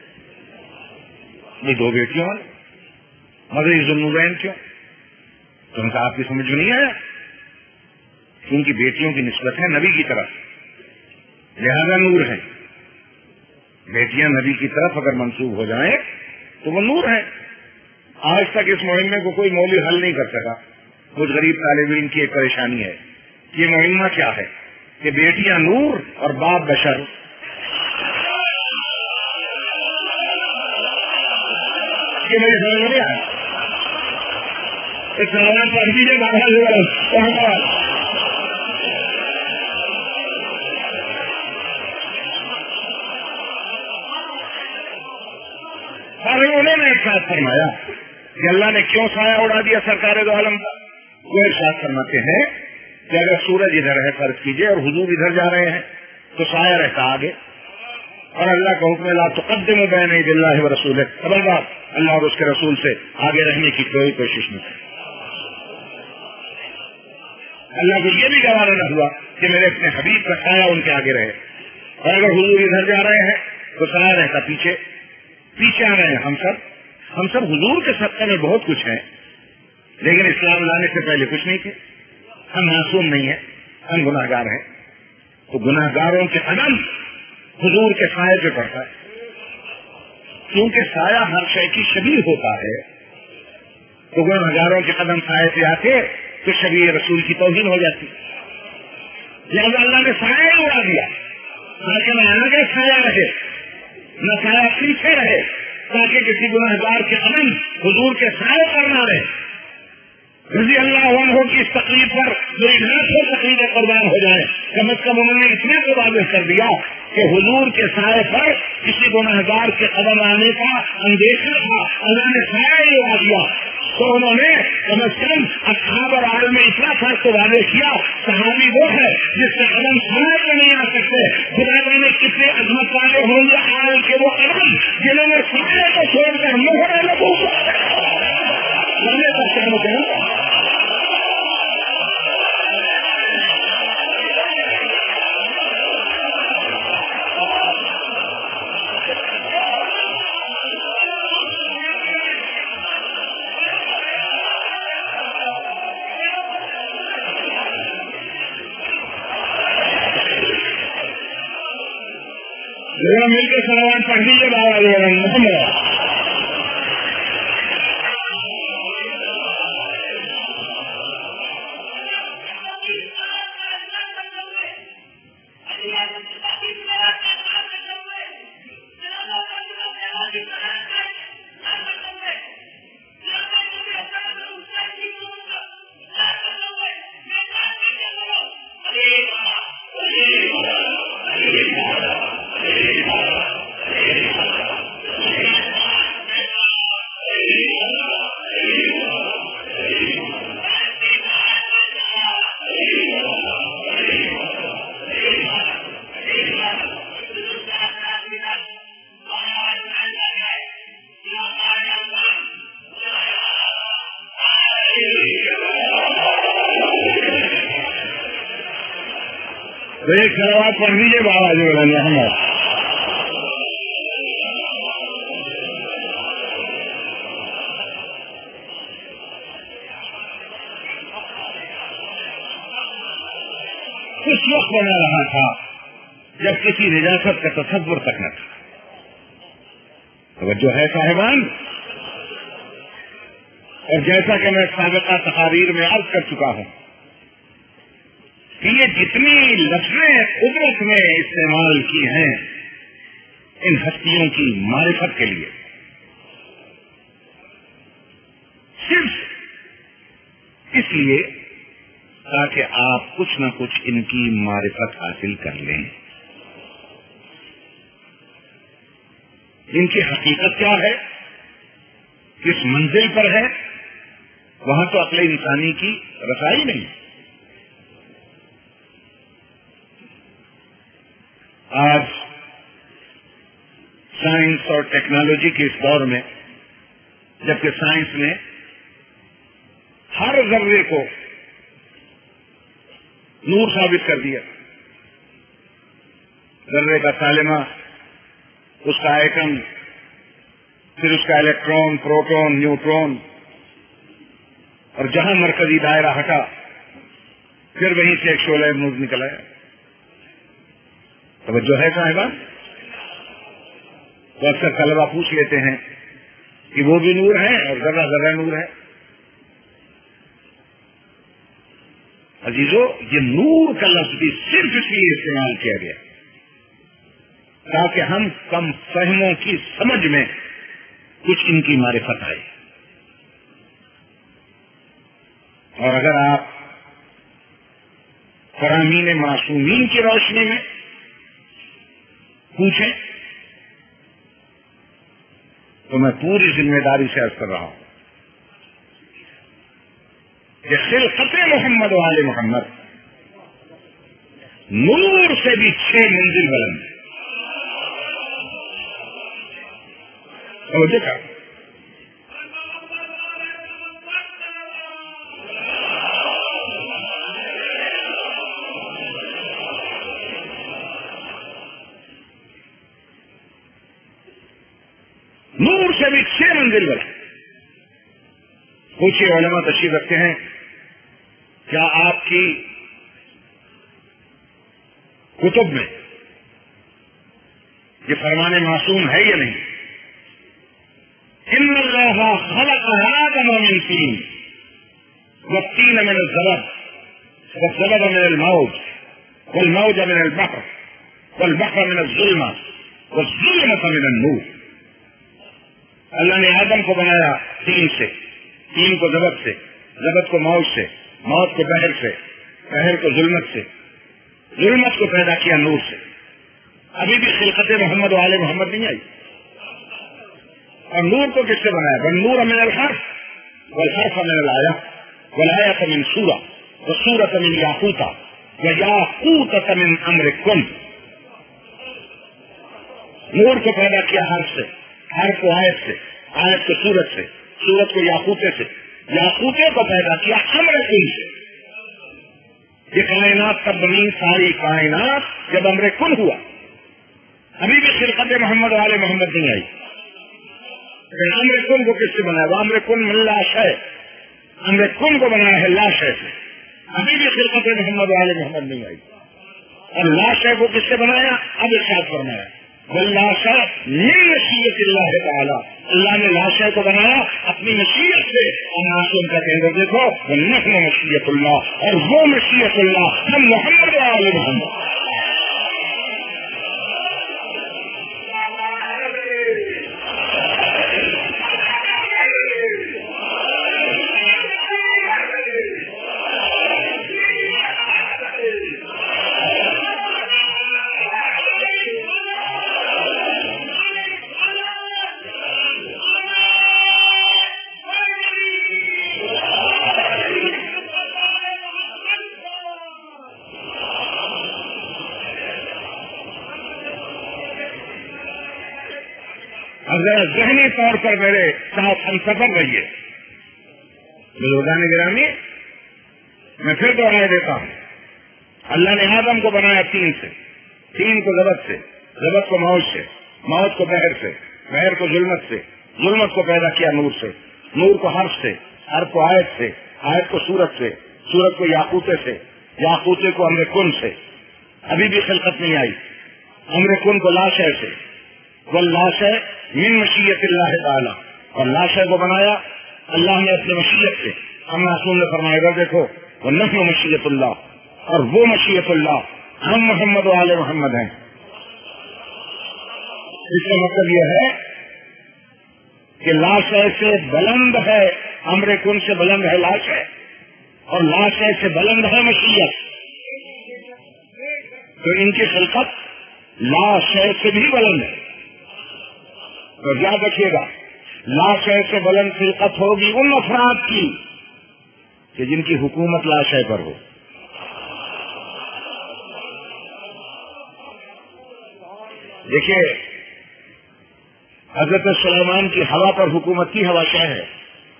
یہ 2 بیٹیوں والے مگر یہ ذوالنورین کیوں؟ تو ان کا آپ کی سمجھ میں نہیں آیا کہ ان کی بیٹیوں کی نسبت ہے نبی کی طرف، لہذا نور ہے. بیٹیاں نبی کی طرف اگر منسوب ہو جائیں تو وہ نور ہے. آج تک اس مہمے کو کوئی مولوی حل نہیں کر سکا. کچھ غریب طالب علم کی ایک پریشانی ہے. یہ مہمہ کیا ہے کہ بیٹیاں نور اور باپ بشر. یہ میری سمجھ میں آیا. اس سوال پڑھ دیجیے انہوں نے ارشاد فرمایا کہ اللہ نے کیوں سایہ اڑا دیا سرکار دو عالم کا. وہ ارشاد فرماتے ہیں کہ اگر سورج ادھر ہے فرض کیجئے اور حضور ادھر جا رہے ہیں تو سایہ رہتا آگے، اور اللہ کا حکم لا تقدموا بین یدی اللہ ورسولہ، خبردار اللہ اور اس کے رسول سے آگے رہنے کی کوئی کوشش نہیں. اللہ کو یہ بھی گوارا نہ ہوا کہ میرے اپنے حبیب کا سایہ ان کے آگے رہے، اور اگر حضور ادھر جا رہے ہیں تو سایہ رہتا پیچھے. پیچھے آ رہے ہیں ہم سب حضور کے صدقے میں بہت کچھ ہے، لیکن اسلام لانے سے پہلے کچھ نہیں تھے. ہم معصوم نہیں ہیں، ہم گناہ گار ہیں. تو گناہ گاروں کے قدم حضور کے سائے پہ پڑتا ہے، کیونکہ سایہ ہر شے کی شبیہ ہوتا ہے. تو گناہ گاروں کے قدم سائے پہ آتے تو شبیہ رسول کی توہین ہو جاتی. لہذا اللہ نے سایہ اڑا دیا تاکہ نہ آگے سایہ رہے نہ سایہ پیچھے رہے، تاکہ کسی گناہ گار کے قدم حضور کے سائے پر نہ رہے. رضی اللہ عنہ کی اس تقریر پر جو لاکھوں تقریریں قربان ہو جائیں، کم از کم انہوں نے اتنا تو واضح کر دیا کہ حضور کے سائے پر کسی گناہ گار کے قدم آنے کا اندیشہ تھا، اللہ نے سایہ ہی اڑا دیا. تو انہوں نے کم از کم اصحاب اور عالم میں اتنا فرق تو واضح کیا. صحابی وہ ہے جس سے قدم سمجھ میں نہیں آ سکتے. خدا نے کتنے عظمت والے ہوں گے حال کے وہ قدم جنہوں نے سارے کو چھوڑ کر مہر لگو مل کے سلوات پڑھ دیجیے بابا محمد. ایک سلوات پڑھ دیجیے بابا جو محمد. اس وقت بنا رہا تھا جب کسی نجاست کا تصور تک نہ تھا. توجہ ہے صاحبان. اور جیسا کہ میں سابقہ تقاریر میں عرض کر چکا ہوں کہ یہ جتنی لفظیں قدرت میں استعمال کی ہیں ان ہستیوں کی معرفت کے لیے، صرف اس لیے تاکہ آپ کچھ نہ کچھ ان کی معرفت حاصل کر لیں. ان کی حقیقت کیا ہے، کس منزل پر ہے، وہاں تو عقل انسانی کی رسائی نہیں. آج سائنس اور ٹیکنالوجی کے اس دور میں، جبکہ سائنس نے ہر ذرے کو نور ثابت کر دیا، ذرے کا سالمہ، اس کا ایٹم، پھر اس کا الیکٹران، پروٹون، نیوٹرون، اور جہاں مرکزی دائرہ ہٹا پھر وہیں سے ایک شعلہ نور نکل آیا. توجہ ہے صاحبہ. تو اکثر طلبہ پوچھ لیتے ہیں کہ وہ بھی نور ہے اور ذرہ ذرہ نور ہے. عزیزو، یہ نور کا لفظ بھی صرف اس لیے استعمال کیا گیا تاکہ ہم کم فہموں کی سمجھ میں کچھ ان کی معرفت آئے. اور اگر آپ فرامین معصومین کی روشنی میں پوچھیں تو میں پوری ذمہ داری سے عرض کر رہا ہوں کہ خلقت محمد و آل محمد نور سے بھی 6 منزل بلند ہے. دیکھا نور سے بھی 6 منزل بلند. پوچھئے علماء تشریف رکھتے ہیں کیا آپ کی کتب میں یہ فرمان معصوم ہے یا نہیں؟ ان اللہ خلق آدم من طین والطین من الزبد والزبد من الموج والموج من البحر والبحر من الظلمة والظلمة من النور. اللہ نے آدم کو بنایا طین سے، طین کو زبد سے، زبد کو موج سے، موت کو بحر سے، بحر کو ظلمت سے، ظلمت کو پیدا کیا نور سے. ابھی بھی خلقت محمد و آل محمد نہیں آئی. اور نور کو کس سے بنایا؟ بن نور من الحق، والحرف من الآية والآية من سورة والسورة من یاقوت ویاقوت من امرکم. نور کو پیدا کیا حرف سے، حرف کو آیت سے، آیت کو سورت سے، سورت کو یاقوتے سے، یاقوتے کو پیدا کیا امرکم سے. یہ کائنات کا بنی ساری کائنات جب امرکن ہوا، ابھی بھی خلقت محمد والے محمد نہیں آئی. امرکن کو کس سے بنایا؟ وہ امرکن من لا شے، امرکن کو بنایا ہے لا شے سے. ابھی بھی خلقت محمد والے محمد نہیں آئی. اور لا شے کو کس سے بنایا؟ اب ارشاد فرمایا واللا شے من مشیت اللہ تعالی. اللہ نے لا شے کو بنایا اپنی مشیت سے. اور معصوم کا کہہ دو دیکھو ونحن مشیت اللہ، اور وہ مشیت اللہ ہم محمد والے محمد. ذرا ذہنی طور پر میرے ساتھ ہم سفر رہیے. بزرگان گرامی، میں پھر دوہرائے دیتا ہوں. اللہ نے آدم کو بنایا تین سے، تین کو ضبط سے، ضبط کو موت سے، موت کو بحر سے، بحر کو ظلمت سے، ظلمت کو پیدا کیا نور سے، نور کو حرف سے، حرف کو آیت سے، آیت کو سورت سے، سورت کو یاقوتے سے، یاقوتے کو امر کن سے. ابھی بھی خلقت نہیں آئی. امر کن کو لا شے سے، واللاشے من مشیت اللہ تعالی، اور لاشے کو بنایا اللہ نے اپنی مشیت سے. ہم معصوم نے فرمایا گا دیکھو ونحن مشیت اللہ، اور وہ مشیت اللہ ہم محمد والے محمد ہیں. اس کا مطلب یہ ہے کہ لاشے سے بلند ہے، امر کن سے بلند ہے لاشے، اور لاشے سے بلند ہے مشیت. تو ان کی خلقت لاشے سے بھی بلند ہے. تو یاد رکھیے گا لاشے سے بلند خلقت ہوگی ان افراد کی کہ جن کی حکومت لاشے پر ہو. دیکھیے حضرت سلیمان کی ہوا پر حکومت کی، ہوا شے ہے.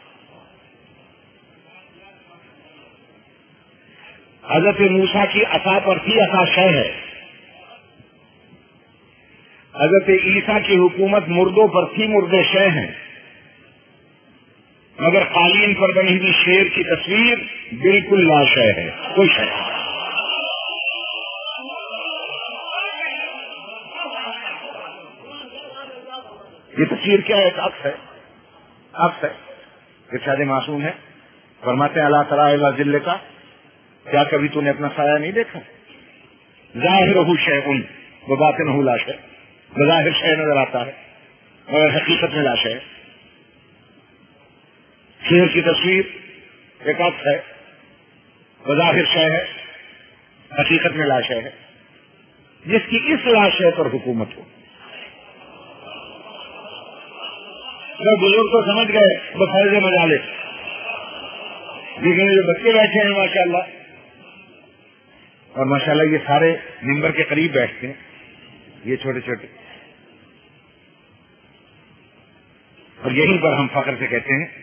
حضرت موسیٰ کی عصا پر تھی، عصا شے ہے. حضرت عیسیٰ کی حکومت مردوں پر تھی، مردے شے ہیں. مگر قالین پر بنی ہوئی شیر کی تصویر بالکل لا شے ہے، کوئی شے. یہ تصویر کیا ہے؟ ایک عکس ہے، عکس ہے. ارشاد معصوم ہے، فرماتے ہیں اللہ تعالیٰ الی ذل کا، کیا کبھی تو نے اپنا سایہ نہیں دیکھا؟ ظاہرہ شیء وباطنہ لا شیء. بظاہر شے نظر آتا ہے مگر حقیقت میں لا شے. شیر کی تصویر ایک عکس ہے، بظاہر شے ہے، حقیقت میں لا شے ہے. جس کی اس لا شے پر حکومت ہو. جو بزرگ تو سمجھ گئے بفرض مجالس، لیکن جو بچے بیٹھے ہیں ماشاءاللہ، اور ماشاءاللہ یہ سارے ممبر کے قریب بیٹھتے ہیں، یہ چھوٹے چھوٹے، اور یہیں پر ہم فخر سے کہتے ہیں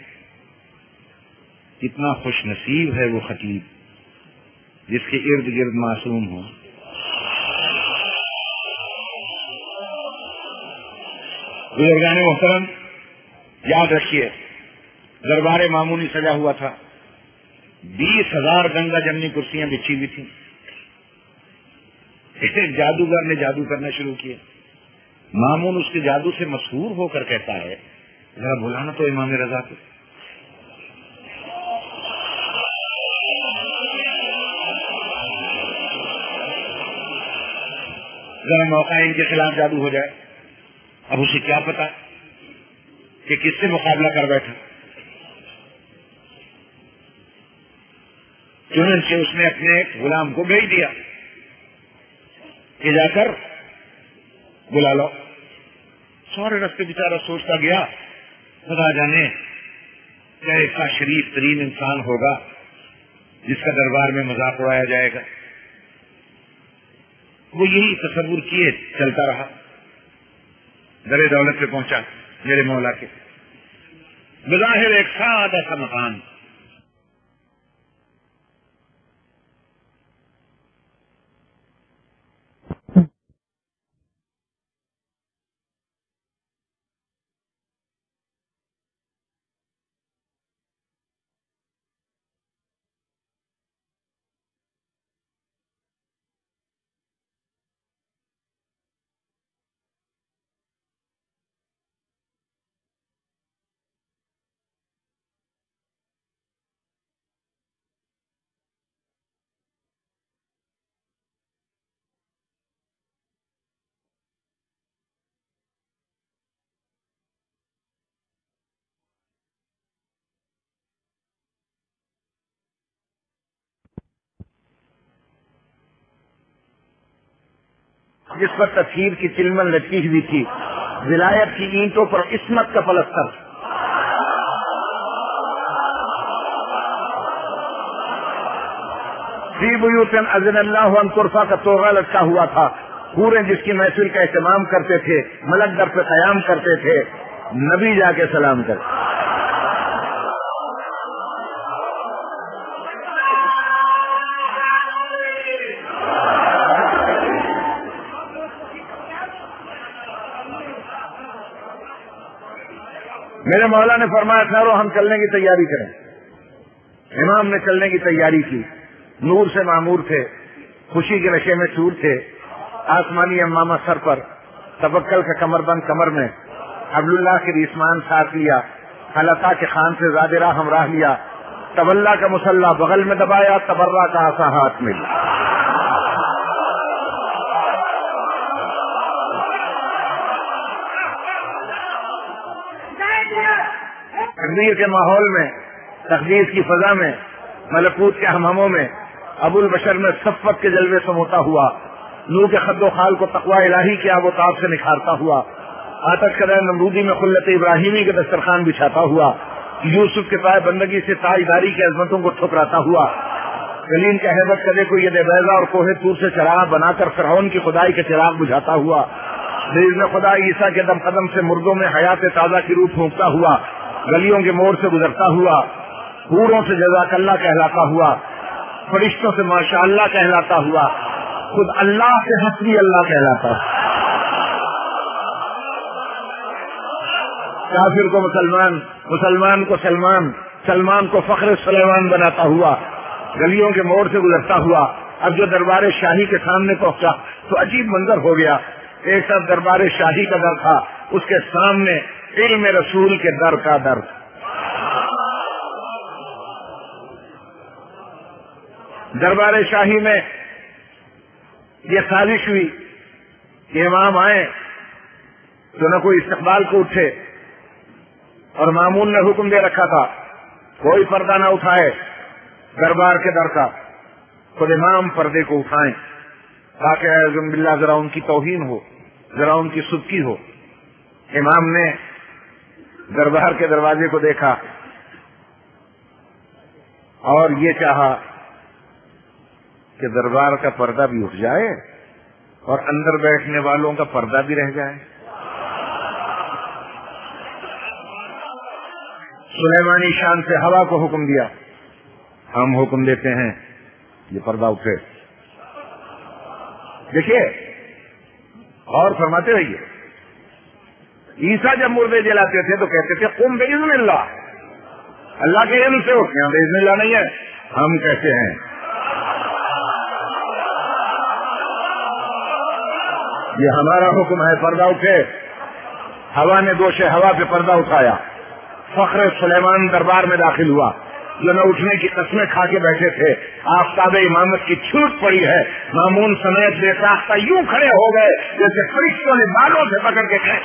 کتنا خوش نصیب ہے وہ خطیب جس کے ارد گرد معصوم ہو. بزرگان محترم، یاد رکھیے دربار مامونی سجا ہوا تھا، 20,000 گنگا جمنی کرسیاں بچھی ہوئی تھیں. ایک جادوگر نے جادو کرنا شروع کیا. مامون اس کے جادو سے مسحور ہو کر کہتا ہے ذرا بلانا تو امام رضا کو. ذرا موقع ان کے خلاف جادو ہو جائے. اب اسے کیا پتا کہ کس سے مقابلہ کر بیٹھا. چنانچہ اس نے اپنے غلام کو بھیج دیا کہ جا کر بلا لو. سارے رستے بیچارہ سوچتا گیا، خدا جانے کیا ایسا شریف ترین انسان ہوگا جس کا دربار میں مذاق اڑایا جائے گا؟ وہ یہی تصور کیے چلتا رہا، در دولت پہ پہنچا میرے مولا کے، بظاہر ایک سادہ سا مکان، جس پر تفسیر کی چلمن لٹکی ہوئی تھی، ولایت کی اینٹوں پر عصمت کا پلستر، فی بیوت اذن اللہ ان ترفع کا توغہ لٹکا ہوا تھا، پورے جس کی محفل کا اہتمام کرتے تھے، ملک در پہ قیام کرتے تھے، نبی جا کے سلام کرتے۔ میرے مولا نے فرمایا ٹھہرو، ہم چلنے کی تیاری کریں۔ امام نے چلنے کی تیاری کی، نور سے معمور تھے، خوشی کے نشے میں چور تھے، آسمانی امامہ سر پر، تبکل کا کمر بند کمر میں، عبداللہ کے ریسمان ساتھ لیا، خلطا کے خان سے زادرہ ہمراہ لیا، تبلا کا مسلح بغل میں دبایا، تبرہ کا عصا ہاتھ میں لیا۔ تقدیر کے ماحول میں، تقدیر کی فضا میں، ملکوت کے ہمہموں میں، ابو البشر میں صفت کے جلوے سموتا ہوا، نور کے خد و خال کو تقوی الہی کے آب و تاب سے نکھارتا ہوا، آتش قدر نمرودی میں خلت ابراہیمی کے دسترخوان بچھاتا ہوا، یوسف کے پائے بندگی سے تاجداری کی عظمتوں کو ٹھکراتا ہوا، گلیم کا ہیبت کدے کو ید بیضا اور کوہ طور سے چراغ بنا کر فرعون کی خدائی کے چراغ بجھاتا ہوا، باذن خدا عیسیٰ کے دم قدم سے مردوں میں حیات تازہ کی روح پھونکتا ہوا، گلیوں کے موڑ سے گزرتا ہوا، حوروں سے جزاک اللہ کہلاتا ہوا، فرشتوں سے ماشاء اللہ کہلاتا ہوا، خود اللہ سے حسبی اللہ کہلاتا ہوا، کافر کو مسلمان، مسلمان کو سلمان، سلمان کو فخر سلیمان بناتا ہوا، گلیوں کے موڑ سے گزرتا ہوا۔ اب جو دربار شاہی کے سامنے پہنچا تو عجیب منظر ہو گیا، ایک طرف دربار شاہی کا در تھا، اس کے سامنے علم رسول کے در کا در تھا۔ دربار شاہی میں یہ سازش ہوئی کہ امام آئے تو نہ کوئی استقبال کو اٹھے، اور مامون نے حکم دے رکھا تھا کوئی پردہ نہ اٹھائے دربار کے در کا، خود امام پردے کو اٹھائیں تاکہ اعوذ باللہ ذرا ان کی توہین ہو، ذرا ان کی سبکی ہو۔ امام نے دربار کے دروازے کو دیکھا اور یہ چاہا کہ دربار کا پردہ بھی اٹھ جائے اور اندر بیٹھنے والوں کا پردہ بھی رہ جائے۔ سلیمانی شان سے ہوا کو حکم دیا، ہم حکم دیتے ہیں یہ پردہ اٹھے۔ دیکھیے اور فرماتے رہیے، عیسیٰ جب مردے جلاتے تھے تو کہتے تھے قم باذن اللہ، اللہ کے علم سے اٹھتے ہیں، باذن اللہ نہیں ہے، ہم کہتے ہیں یہ ہمارا حکم ہے پردہ اٹھے۔ ہوا نے دوش ہوا پہ پردہ اٹھایا، فخر سلیمان دربار میں داخل ہوا، جو نہ اٹھنے کی قسمیں کھا کے بیٹھے تھے۔ آفتاب امامت کی چھوٹ پڑی ہے، مامون سمیت بے ساختہ یوں کھڑے ہو گئے جیسے فرشتوں نے بالوں سے پکڑ کے کھڑے۔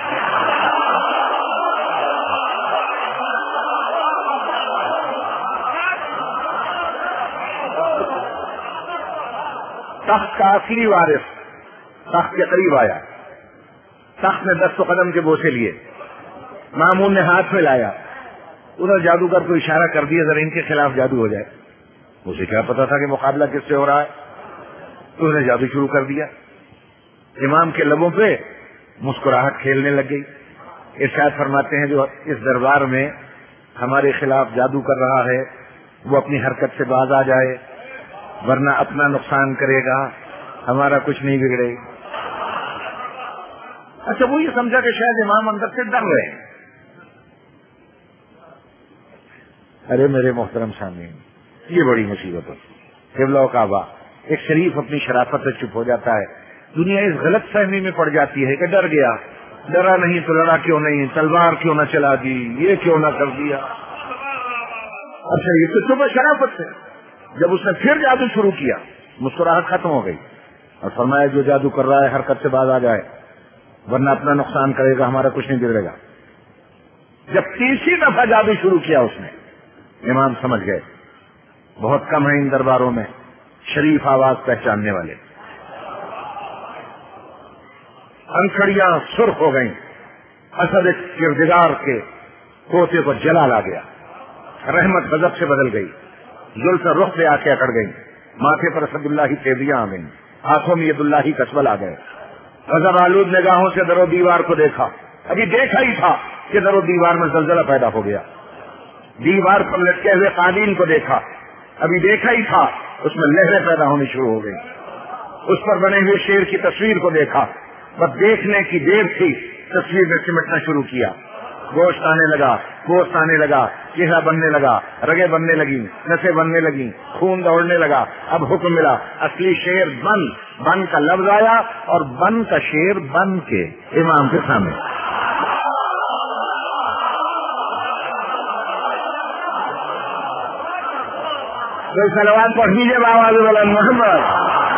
تخت کا آخری وارث تخت کے قریب آیا، تخت نے دست و قدم کے بوسے لیے، مامون نے ہاتھ میں لایا، انہوں نے جادوگر کو اشارہ کر دیا ذرا ان کے خلاف جادو ہو جائے. مجھے کیا پتا تھا کہ مقابلہ کس سے ہو رہا ہے. تو انہوں نے جادو شروع کر دیا. امام کے لبوں پہ مسکراہٹ کھیلنے لگ گئی. ارشاد فرماتے ہیں جو اس دربار میں ہمارے خلاف جادو کر رہا ہے وہ اپنی حرکت سے باز آ جائے ورنہ اپنا نقصان کرے گا, ہمارا کچھ نہیں بگڑے. اچھا وہ یہ سمجھا کہ شاید امام اندر سے ڈر رہے ہیں. ارے میرے محترم سامعین, یہ بڑی مصیبت ہے. قبلہ و کعبہ ایک شریف اپنی شرافت سے چپ ہو جاتا ہے. دنیا اس غلط فہمی میں پڑ جاتی ہے کہ ڈر گیا, ڈرا نہیں تو لڑا کیوں نہیں, تلوار کیوں نہ چلا دی, یہ کیوں نہ کر دیا. اچھا یہ تو چپ ہے شرافت سے. جب اس نے پھر جادو شروع کیا مسکراہٹ ختم ہو گئی اور فرمایا جو جادو کر رہا ہے حرکت سے باز آ جائے ورنہ اپنا نقصان کرے گا, ہمارا کچھ نہیں بگڑے گا. جب تیسری دفعہ جادو شروع کیا اس نے, امام سمجھ گئے بہت کم ہیں ان درباروں میں شریف آواز پہچاننے والے. انکھڑیاں سرخ ہو گئیں. اسد کردگار کے کوتے کو جلال آ گیا. رحمت غضب سے بدل گئی. زلف رخ پہ آ کے اکڑ گئی. ماتھے پر اسد اللہ کی تیزیاں آ گئیں. ہاتھوں میں ید اللہ کی کسبل آ گئے. غضب آلود نگاہوں سے در و دیوار کو دیکھا. ابھی دیکھا ہی تھا کہ در و دیوار میں زلزلہ پیدا ہو گیا. دیوار پر لٹکے ہوئے قالین کو دیکھا. ابھی دیکھا ہی تھا اس میں لہریں پیدا ہونی شروع ہو گئی. اس پر بنے ہوئے شیر کی تصویر کو دیکھا. بس دیکھنے کی دیر تھی تصویر میں سمٹنا شروع کیا. گوشت آنے لگا, گوشت آنے لگا, چہرہ بننے لگا, رگیں بننے لگی, نسیں بننے لگی, خون دوڑنے لگا. اب حکم ملا اصلی شیر بن. بن کا لفظ آیا اور بن کا شیر بن کے امام کے سامنے. کوئی صلوات پڑھ لیجیے بآواز بلند محمد.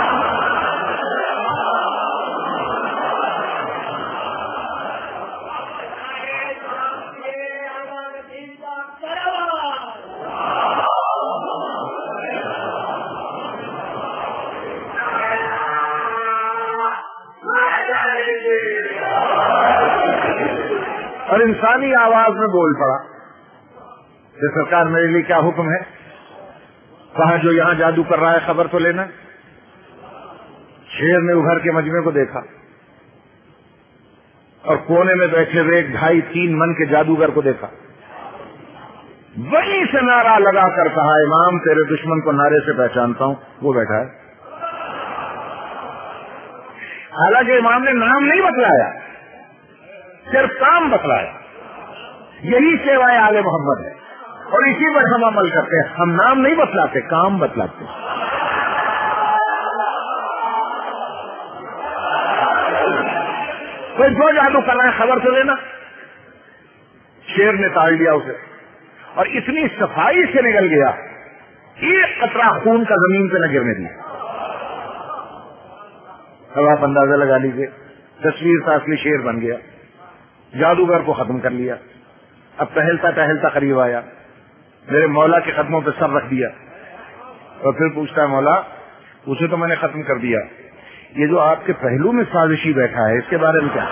اور انسانی آواز میں بول پڑا کہ سرکار میرے لیے کیا حکم ہے. کہا جو یہاں جادو کر رہا ہے خبر تو لینا. شیر نے ابھر کے مجمع کو دیکھا اور کونے میں بیٹھے ہوئے 2.5-3 من کے جادوگر کو دیکھا. وہیں سے نعرہ لگا کر کہا امام تیرے دشمن کو نعرے سے پہچانتا ہوں, وہ بیٹھا ہے. حالانکہ امام نے نام نہیں بتلایا, صرف کام بتلایا. یہی سیوائے آل محمد ہے اور اسی پر ہم عمل کرتے ہیں. ہم نام نہیں بتلاتے, کام بتلاتے. کوئی جو جادو کر رہا ہے خبر تو لینا. شیر نے تاڑ لیا اسے اور اتنی صفائی سے نکل گیا ایک قطرہ خون کا زمین پہ نہ گرنے دیا. اب آپ اندازہ لگا لیجیے تصویر کا اصلی شیر بن گیا. جادوگر کو ختم کر لیا. اب ٹہلتا ٹہلتا قریب آیا, میرے مولا کے قدموں پہ سر رکھ دیا اور پھر پوچھتا ہے مولا اسے تو میں نے ختم کر دیا, یہ جو آپ کے پہلو میں سازشی بیٹھا ہے اس کے بارے میں کیا؟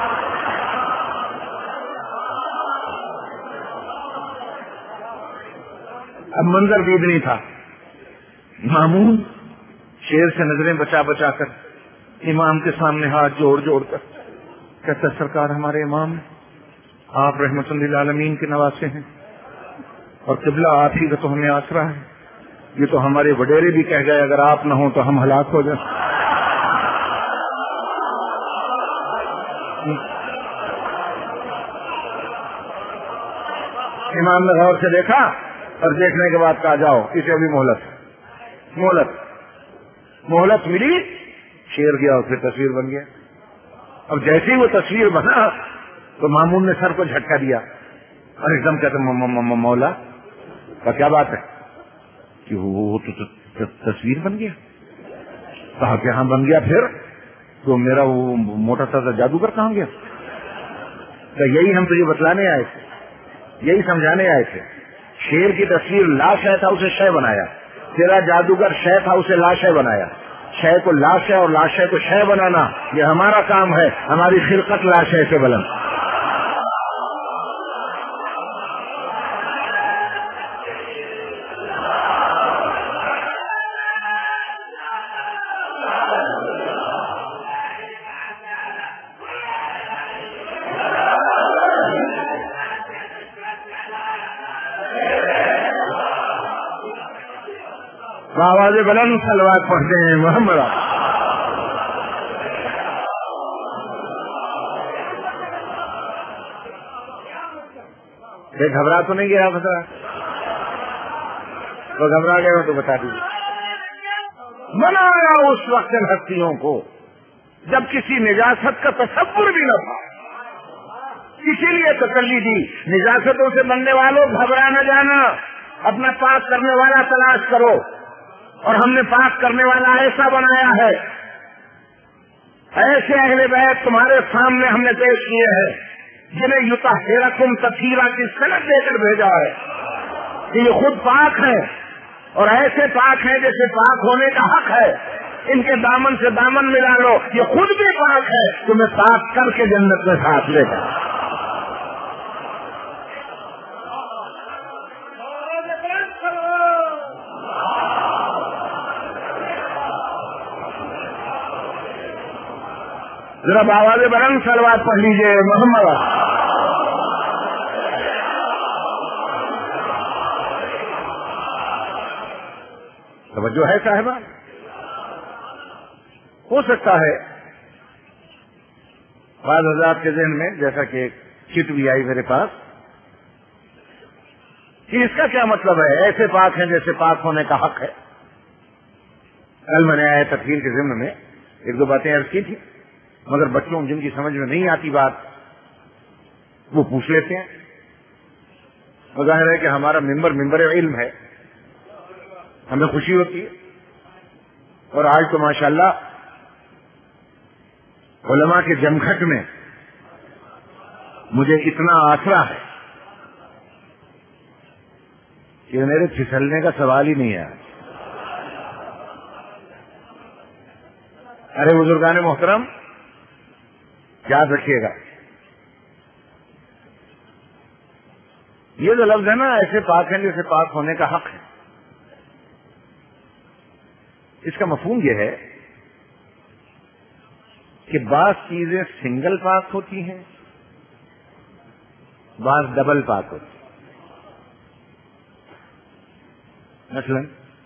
اب منظر دید نہیں تھا. مامون شیر سے نظریں بچا بچا کر امام کے سامنے ہاتھ جوڑ جوڑ کر کہتا سرکار ہمارے امام آپ رحمت للعالمین کے نواسے ہیں اور قبلہ آپ ہی کا تو ہمیں آسرا ہے. یہ تو ہمارے وڈیرے بھی کہہ گئے اگر آپ نہ ہوں تو ہم ہلاک ہو جائیں. امام نے غور سے دیکھا اور دیکھنے کے بعد کہا جاؤ اسے ابھی مہلت ملی. شیر گیا اور پھر تصویر بن گیا. اب جیسے ہی وہ تصویر بنا تو مامون نے سر کو جھٹکا دیا اور ایک دم کہتے مولا کا کیا بات ہے کہ وہ تو تصویر بن گیا. کہا کہ ہاں بن گیا. پھر تو میرا وہ موٹا سا جادوگر کہاں گیا؟ تو یہی ہم تجھے بتلانے آئے تھے, یہی سمجھانے آئے تھے. شیر کی تصویر لاشے تھا اسے شے بنایا, تیرا جادوگر شے تھا اسے لاشے بنایا. شے کو لاشے اور لاشے کو شے بنانا یہ ہمارا کام ہے. ہماری خلقت لاشے سے بلند. آواز بلند صلوات پڑھتے ہیں محمد. یہ گھبرا تو نہیں گیا بتا؟ تو گھبرا گئے ہو تو بتا دیجیے. بنایا اس وقت ہستیوں کو جب کسی نجاست کا تصور بھی نہ تھا. اسی لیے تسلی دی نجاستوں سے بننے والوں گھبرا نہ جانا, اپنا پاک کرنے والا تلاش کرو. اور ہم نے پاک کرنے والا ایسا بنایا ہے, ایسے اہل بیت تمہارے سامنے ہم نے پیش کیے ہیں جنہیں یطہرکم تطہیرا کی سند دے کر بھیجا ہے کہ یہ خود پاک ہیں اور ایسے پاک ہیں جیسے پاک ہونے کا حق ہے. ان کے دامن سے دامن ملا لو, یہ خود بھی پاک ہے, تمہیں پاک کر کے جنت میں ساتھ لے گا. ذرا آواز بلند صلوات پڑھ لیجیے محمد. توجہ ہے صاحبہ؟ ہو سکتا ہے بعض حضرات کے ذہن میں جیسا کہ ایک چٹ بھی آئی میرے پاس کہ اس کا کیا مطلب ہے, ایسے پاک ہیں جیسے پاک ہونے کا حق ہے. کل میں نے آئے تطہیر کے ضمن میں ایک دو باتیں عرض کی تھی, مگر بچوں جن کی سمجھ میں نہیں آتی بات وہ پوچھ لیتے ہیں. ظاہر ہے کہ ہمارا ممبر علم ہے, ہمیں خوشی ہوتی ہے. اور آج تو ماشاءاللہ علماء کے جمگھٹ میں مجھے اتنا آسرا ہے کہ میرے پھسلنے کا سوال ہی نہیں ہے. ارے بزرگان محترم یاد رکھیے گا, یہ جو لفظ ہے نا ایسے پاک ہیں جیسے پاک ہونے کا حق ہے, اس کا مفہوم یہ ہے کہ بعض چیزیں سنگل پاک ہوتی ہیں, بعض ڈبل پاک ہوتی ہیں. مثلا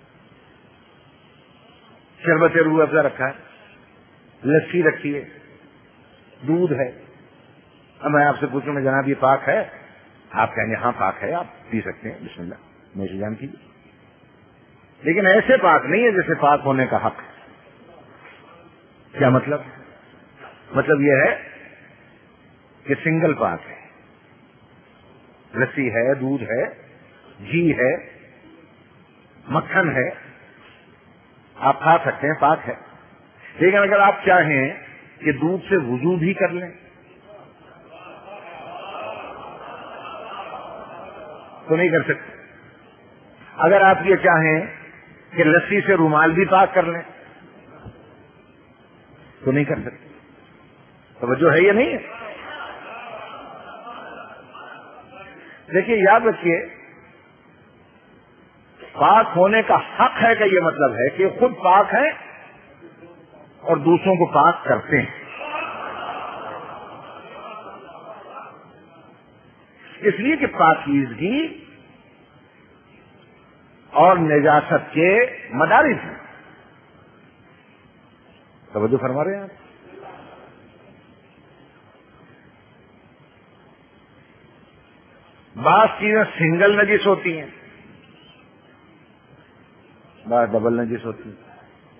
شربت روح افزا رکھا ہے, لسی رکھی ہے, دودھ ہے. اب میں آپ سے پوچھوں میں جناب یہ پاک ہے, آپ کہیں گے ہاں پاک ہے, آپ پی سکتے ہیں, بسم اللہ میری جان کیجیے. لیکن ایسے پاک نہیں ہے جیسے پاک ہونے کا حق ہے. کیا مطلب؟ مطلب یہ ہے کہ سنگل پاک ہے, لسی ہے, دودھ ہے, گھی ہے, مکھن ہے, آپ کھا سکتے ہیں, پاک ہے. لیکن اگر آپ چاہیں کہ دودھ سے وضو بھی کر لیں تو نہیں کر سکتے. اگر آپ یہ چاہیں کہ لسی سے رومال بھی پاک کر لیں تو نہیں کر سکتے. توجہ ہے یہ نہیں ہے؟ دیکھیے یاد رکھیے, پاک ہونے کا حق ہے کا یہ مطلب ہے کہ خود پاک ہیں اور دوسروں کو پاک کرتے ہیں. اس لیے کہ پاکیزگی اور نجاست کے مدارج ہیں. توجہ فرما رہے ہیں آپ؟ بعض چیزیں سنگل نجس ہوتی ہیں, بعض ڈبل نجس ہوتی ہیں.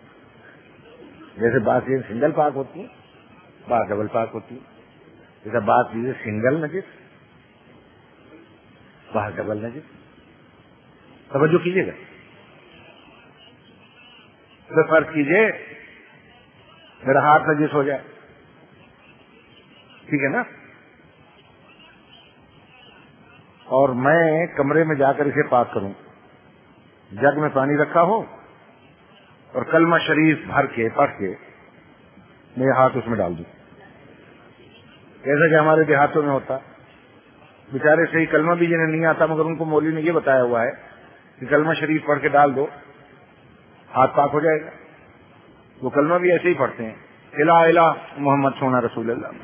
جیسے بعض چیزیں سنگل پاک ہوتی ہیں, بعض ڈبل پاک ہوتی ہیں. جیسے بعض چیزیں سنگل نجس, بعض ڈبل نجس. توجہ کیجیے گا, تو فرض کیجیے میرا ہاتھ نجس ہو جائے, ٹھیک ہے نا, اور میں کمرے میں جا کر اسے پاک کروں, جگ میں پانی رکھا ہو اور کلمہ شریف بھر کے پڑھ کے میں ہاتھ اس میں ڈال دوں, جیسا کہ ہمارے دیہاتوں میں ہوتا. بیچارے صحیح کلمہ بھی جنہیں نہیں آتا مگر ان کو مولوی نے یہ بتایا ہوا ہے کہ کلمہ شریف پڑھ کے ڈال دو, ہاتھ پاک ہو جائے گا. وہ کلمہ بھی ایسے ہی پڑھتے ہیں, الہ الہ محمد سونا رسول اللہ,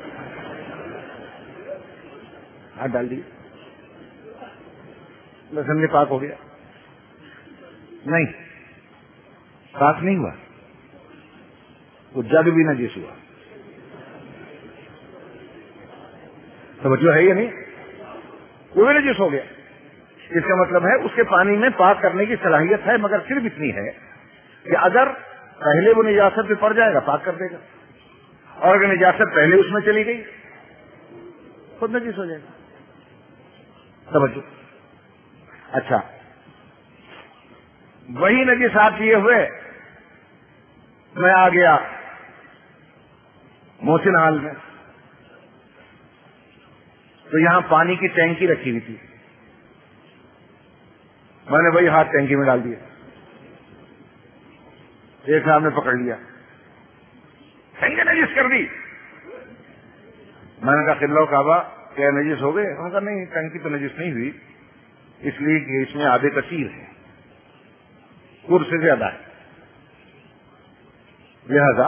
ہاتھ ڈال دیے, بس ہم نے پاک ہو گیا. نہیں, صاف نہیں ہوا، وہ جگ بھی نجس ہوا. توجہ ہے یا نہیں؟ وہ بھی نجس ہو گیا. اس کا مطلب ہے اس کے پانی میں پاک کرنے کی صلاحیت ہے، مگر صرف اتنی ہے کہ اگر پہلے وہ نجاست پہ پڑ جائے گا پاک کر دے گا، اور اگر نجاست پہلے اس میں چلی گئی خود نجس ہو جائے گا. توجہ. اچھا، وہی نجسات کیے ہوئے میں آ گیا محسن حال میں، تو یہاں پانی کی ٹینکی رکھی ہوئی تھی، میں نے وہی ہاتھ ٹینکی میں ڈال دیا. ایک صاحب نے پکڑ لیا، ٹینکی نجس کر دی. میں نے کہا قبلہ و کعبہ کیا نجس ہو گئے؟ انہوں نے کہا نہیں، ٹینکی تو نجس نہیں ہوئی، اس لیے کہ اس میں آب کثیر ہے، کور سے زیادہ ہے، لہذا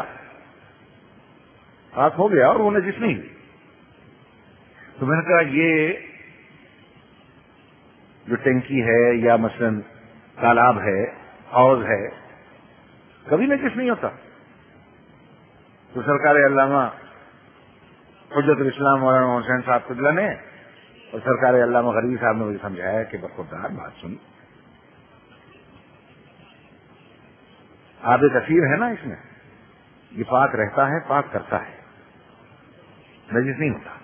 پاک ہو گیا اور وہ نجس نہیں ہوئی. تو میں نے کہا یہ جو ٹینکی ہے یا مثلا تالاب ہے، حوض ہے، کبھی نجس نہیں ہوتا. تو سرکار علامہ حجت الاسلام مولانا حسین صاحب قبلہ نے اور سرکار علامہ غریبی صاحب نے مجھے سمجھایا کہ برخوردار بات سن، آب کثیر ہے نا اس میں، یہ پاک رہتا ہے، پاک کرتا ہے، نجس نہیں ہوتا.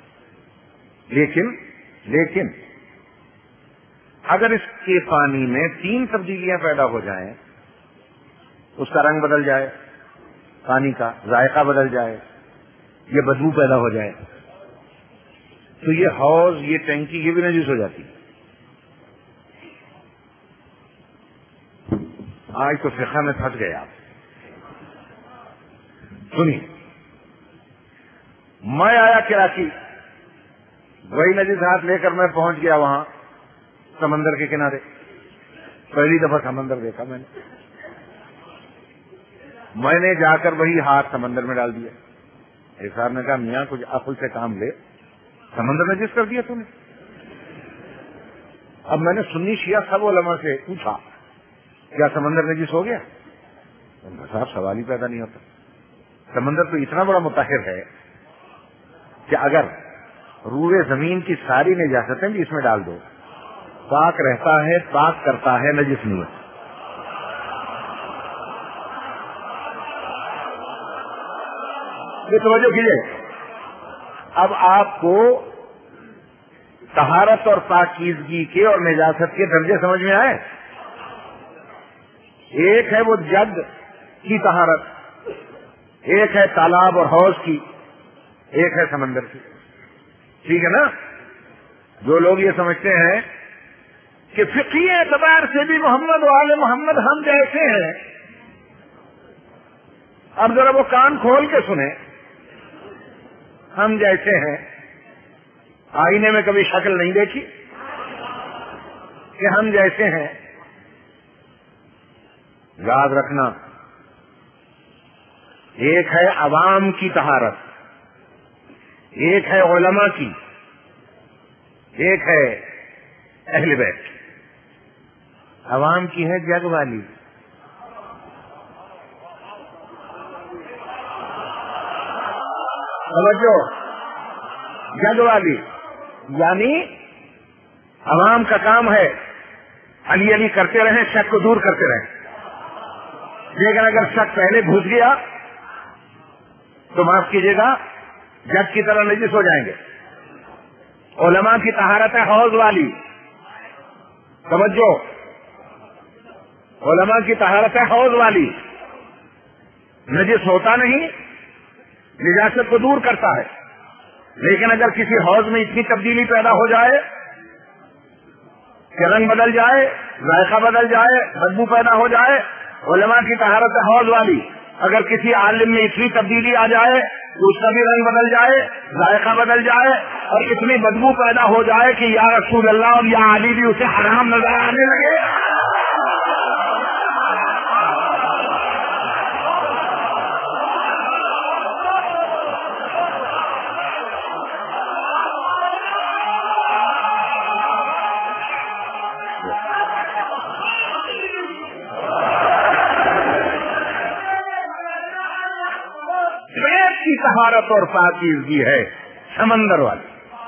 لیکن اگر اس کے پانی میں 3 تبدیلیاں پیدا ہو جائیں، اس کا رنگ بدل جائے، پانی کا ذائقہ بدل جائے، یہ بدبو پیدا ہو جائے، تو یہ حوض، یہ ٹینکی، یہ بھی نجس ہو جاتی. آج تو فقہ میں پھنس گئے آپ. سنیے، میں آیا کراچی، وہی نجس ہاتھ لے کر میں پہنچ گیا وہاں سمندر کے کنارے. پہلی دفعہ سمندر دیکھا میں نے جا کر وہی ہاتھ سمندر میں ڈال دیا. ایک صاحب نے کہا میاں کچھ عقل سے کام لے، سمندر نجس کر دیا تم نے. اب میں نے سنی شیعہ سب علماء سے پوچھا کیا سمندر نجس ہو گیا؟ صاحب سوال ہی پیدا نہیں ہوتا. سمندر تو اتنا بڑا مطہر ہے کہ اگر روئے زمین کی ساری نجاستیں بھی اس میں ڈال دو، پاک رہتا ہے، پاک کرتا ہے، نجس نہیں ہوتا. یہ توجہ کیجیے. اب آپ کو طہارت اور پاکیزگی کے اور نجاست کے درجے سمجھ میں آئے. ایک ہے وہ جگ کی طہارت، ایک ہے تالاب اور حوض کی، ایک ہے سمندر کی. ٹھیک ہے نا؟ جو لوگ یہ سمجھتے ہیں کہ فقہی اعتبار سے بھی محمد و آل محمد ہم جیسے ہیں، اب ذرا وہ کان کھول کے سنیں. ہم جیسے ہیں، آئینے میں کبھی شکل نہیں دیکھی کہ ہم جیسے ہیں. یاد رکھنا، ایک ہے عوام کی طہارت، ایک ہے علماء کی، ایک ہے اہل بیت. عوام کی ہے جگ والی، سمجھو، جگ والی یعنی عوام کا کام ہے علی علی کرتے رہیں، شک کو دور کرتے رہیں. لیکن اگر شک پہلے گھس گیا تو معاف کیجیے گا جگ کی طرح نجس ہو جائیں گے. علماء کی طہارت ہے حوض والی، توجہ، علماء کی طہارت ہے حوض والی، نجس ہوتا نہیں، نجاست کو دور کرتا ہے. لیکن اگر کسی حوض میں اتنی تبدیلی پیدا ہو جائے کہ رنگ بدل جائے، ذائقہ بدل جائے، بدبو پیدا ہو جائے، علماء کی طہارت ہے حوض والی. اگر کسی عالم میں اتنی تبدیلی آ جائے تو اس کا بھی رنگ بدل جائے، ذائقہ بدل جائے، اور اتنی بدبو پیدا ہو جائے کہ یا رسول اللہ اور یا علی بھی اسے حرام نظر آنے لگے، طہارت اور پاکیزگی ہے سمندر والی.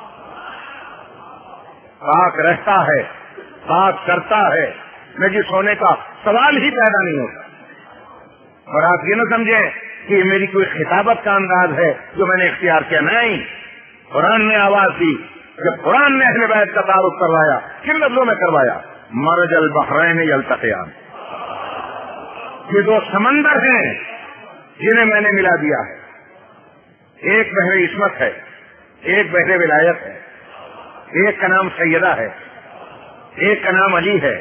پاک رہتا ہے، پاک کرتا ہے، نجس ہونے کا سوال ہی پیدا نہیں ہوتا. اور آپ یہ نہ سمجھیں کہ یہ میری کوئی خطابت کا انداز ہے جو میں نے اختیار کیا. نہیں، قرآن نے آواز دی. جب قرآن نے اہل بیت کا تعارف کروایا، کن لفظوں میں کروایا؟ مرج البحرین یلتقیان. یہ دو سمندر ہیں جنہیں میں نے ملا دیا ہے. ایک بحر عصمت ہے، ایک بحر ولایت ہے. ایک کا نام سیدہ ہے، ایک کا نام علی ہے.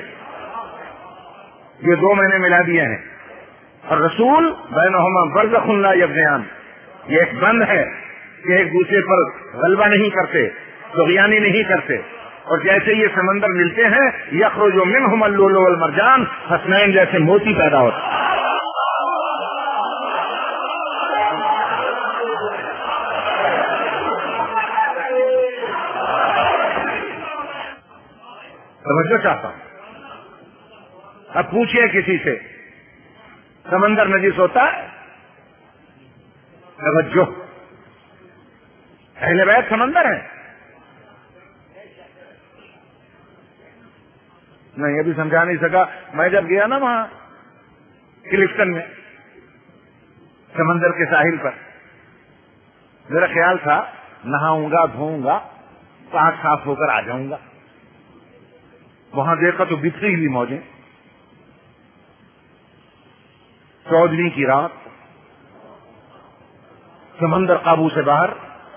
یہ دو میں نے ملا دیے ہیں. اور رسول بینہما برزخ لا یبغیان، یہ ایک بند ہے کہ ایک دوسرے پر غلبہ نہیں کرتے، طغیانی نہیں کرتے. اور جیسے یہ سمندر ملتے ہیں، یخرج منہما اللؤلؤ والمرجان، حسنین جیسے موتی پیدا ہوتا ہے. توجہ چاہتا ہوں. اب پوچھئے کسی سے سمندر نجس ہوتا ہے؟ توجہ، اہل بیت سمندر ہے. میں یہ بھی سمجھا نہیں سکا. میں جب گیا نا وہاں کلفٹن میں سمندر کے ساحل پر، میرا خیال تھا نہاؤں گا، دھوؤں گا، پاک صاف ہو کر آ جاؤں گا. وہاں دیکھا تو بکھری ہوئی موجیں. 14ویں کی رات، سمندر قابو سے باہر.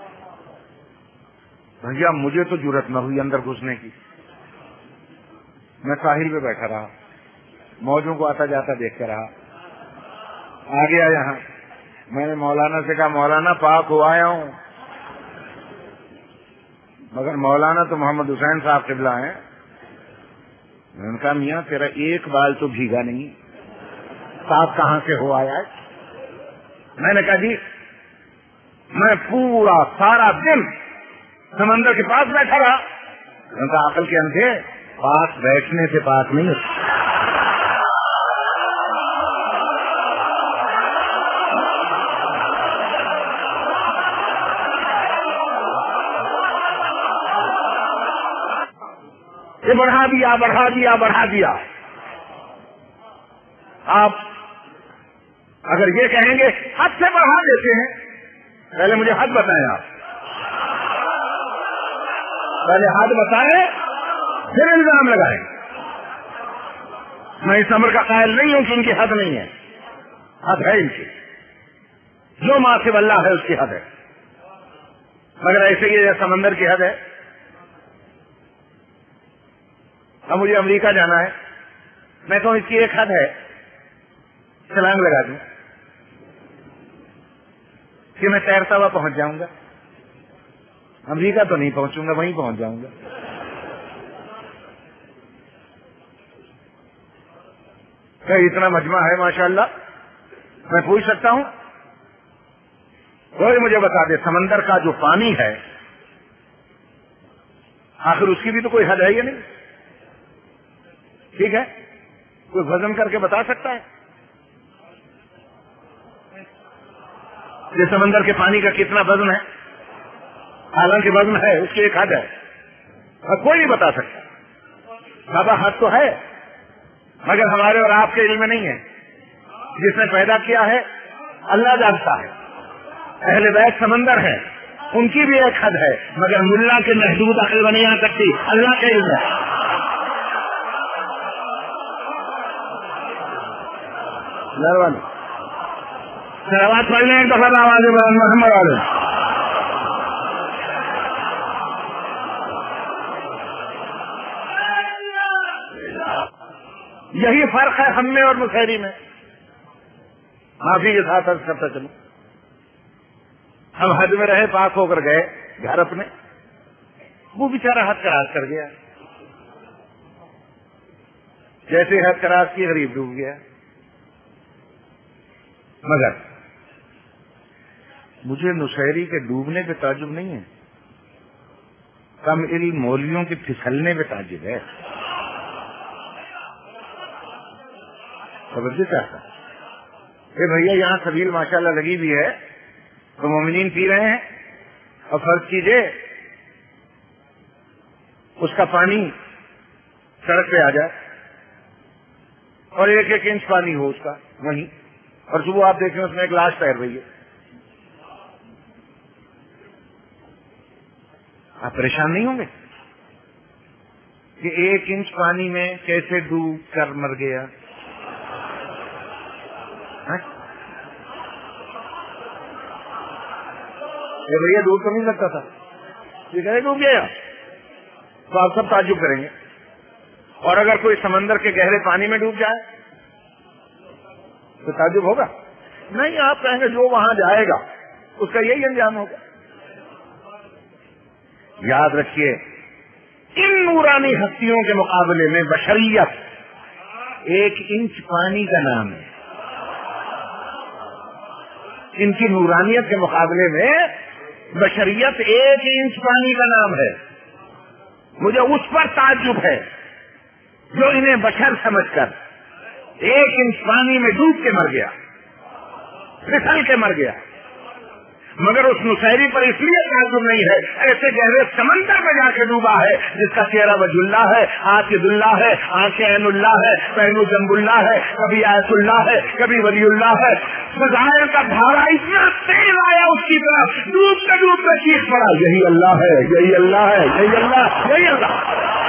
بھیا مجھے تو جرأت نہ ہوئی اندر گھسنے کی. میں ساحل پہ بیٹھا رہا، موجوں کو آتا جاتا دیکھتا رہا. آ گیا یہاں. میں نے مولانا سے کہا مولانا پاک ہو آیا ہوں. مگر مولانا تو محمد حسین صاحب قبلہ ہیں. میں نے کہا میاں تیرا ایک بال تو بھیگا نہیں، صاحب کہاں سے ہو آیا ہے؟ میں نے کہا جی میں پورا سارا دن سمندر کے پاس بیٹھا رہا. میں نے کہا عقل کے اندھے، پاس بیٹھنے سے پاک نہیں ہوتا. یہ بڑھا دیا بڑھا دیا بڑھا دیا. آپ اگر یہ کہیں گے حد سے بڑھا دیتے ہیں، پہلے مجھے حد بتائیں. آپ پہلے حد بتائیں پھر الزام لگائیں. میں اس امر کا قائل نہیں ہوں کہ ان کی حد نہیں ہے. حد ہے ان کی، جو ماسب اللہ ہے اس کی حد ہے. مگر ایسے یہ سمندر کی حد ہے. اب مجھے امریکہ جانا ہے، میں کہوں اس کی ایک حد ہے، چھلانگ لگا دوں کہ میں تیرتا ہوا پہنچ جاؤں گا. امریکہ تو نہیں پہنچوں گا، وہیں پہنچ جاؤں گا. اتنا مجمع ہے ماشاءاللہ، میں پوچھ سکتا ہوں کوئی مجھے بتا دے سمندر کا جو پانی ہے آخر اس کی بھی تو کوئی حد ہے یا نہیں؟ ٹھیک ہے، کوئی وزن کر کے بتا سکتا ہے یہ سمندر کے پانی کا کتنا وزن ہے؟ حالانکہ وزن ہے، اس کی ایک حد ہے، اور کوئی نہیں بتا سکتا. بابا حد تو ہے مگر ہمارے اور آپ کے علم میں نہیں ہے. جس نے پیدا کیا ہے اللہ جانتا ہے. اہل بیت سمندر ہے، ان کی بھی ایک حد ہے، مگر ملا کے محدود عقل میں نہیں آ سکتی، اللہ کے علم ہے. سلوات پڑھ لیں ایک دفعہ آواز محمد والے. یہی فرق ہے ہم میں اور مسحری میں. معافی کے ساتھ عرض کرتا چلوں، ہم حج میں رہے، پاک ہو کر گئے گھر اپنے، وہ بیچارہ حج کراس کر گیا. جیسے حج کراس کی غریب ڈوب گیا. مگر مجھے نصیری کے ڈوبنے پہ تعجب نہیں ہے، کم علم مولویوں کے پھسلنے پہ تعجب ہے. توجہ چاہتا کہ بھیا یہاں سبیل ماشاءاللہ لگی ہوئی ہے، تو مومنین پی رہے ہیں، اور فرض کیجئے اس کا پانی سڑک پہ آ جائے اور 1-1 انچ پانی ہو اس کا وہیں، اور صبح آپ دیکھیں اس میں ایک لاش تیر رہی ہے، آپ پریشان نہیں ہوں گے کہ 1 انچ پانی میں کیسے ڈوب کر مر گیا؟ یہ بھیا ڈوب تو نہیں سکتا تھا، یہ کہے ڈوب گیا، تو آپ سب تعجب کریں گے۔ اور اگر کوئی سمندر کے گہرے پانی میں ڈوب جائے تو تعجب ہوگا؟ نہیں، آپ کہیں گے جو وہاں جائے گا اس کا یہی انجام ہوگا۔ یاد رکھیے، ان نورانی ہستیوں کے مقابلے میں بشریت 1 انچ پانی کا نام ہے۔ ان کی نورانیت کے مقابلے میں بشریت 1 انچ پانی کا نام ہے۔ مجھے اس پر تعجب ہے جو انہیں بشر سمجھ کر 1 انچ پانی میں ڈوب کے مر گیا، پھسل کے مر گیا، مگر اس نصیری پر اس لیے تعجب نہیں ہے، ایسے گہرے سمندر میں جا کے ڈوبا ہے جس کا چہرہ وجہ اللہ ہے، ہاتھ اللہ ہے، آنکھیں عین اللہ ہے، پہنو جنب اللہ ہے، کبھی آیت اللہ ہے، کبھی ولی اللہ ہے۔ فضائل کا دھارا اتنا تیز آیا اس کی طرف، ڈوبتے ڈوبتے چیخ پڑا، یہی اللہ ہے، یہی اللہ ہے، یہی اللہ، یہی اللہ۔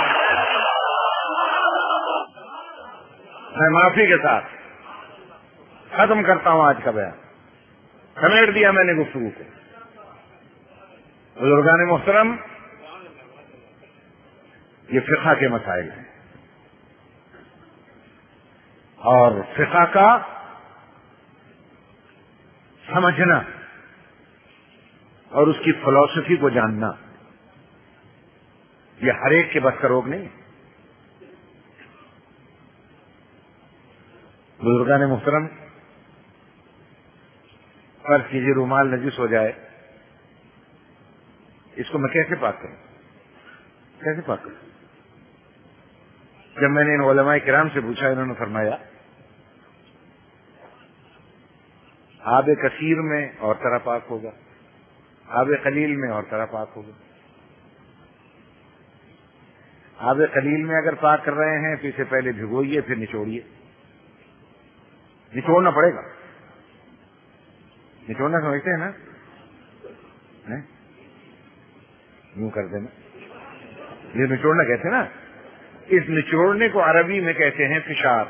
میں معافی کے ساتھ ختم کرتا ہوں آج کا بیان، سمیٹ دیا میں نے گفتگو کو۔ بزرگان محترم، یہ فقہ کے مسائل ہیں، اور فقہ کا سمجھنا اور اس کی فلسفی کو جاننا یہ ہر ایک کے بس کا روگ نہیں ہے۔ بزرگان محترم، فرض کیجیے رومال نجس ہو جائے، اس کو میں کیسے پاک کروں؟ کیسے پاک کروں؟ جب میں نے ان علماء کرام سے پوچھا، انہوں نے فرمایا آب کثیر میں اور طرح پاک ہوگا، آب قلیل میں اور طرح پاک ہوگا۔ آب قلیل میں اگر پاک کر رہے ہیں تو اسے پہلے بھگوئیے، پھر نچوڑیے، نچوڑنا پڑے گا۔ نچوڑنا سمجھتے ہیں نا؟ یوں کر دینا، یہ نچوڑنا کہتے ہیں نا۔ اس نچوڑنے کو عربی میں کہتے ہیں فشار۔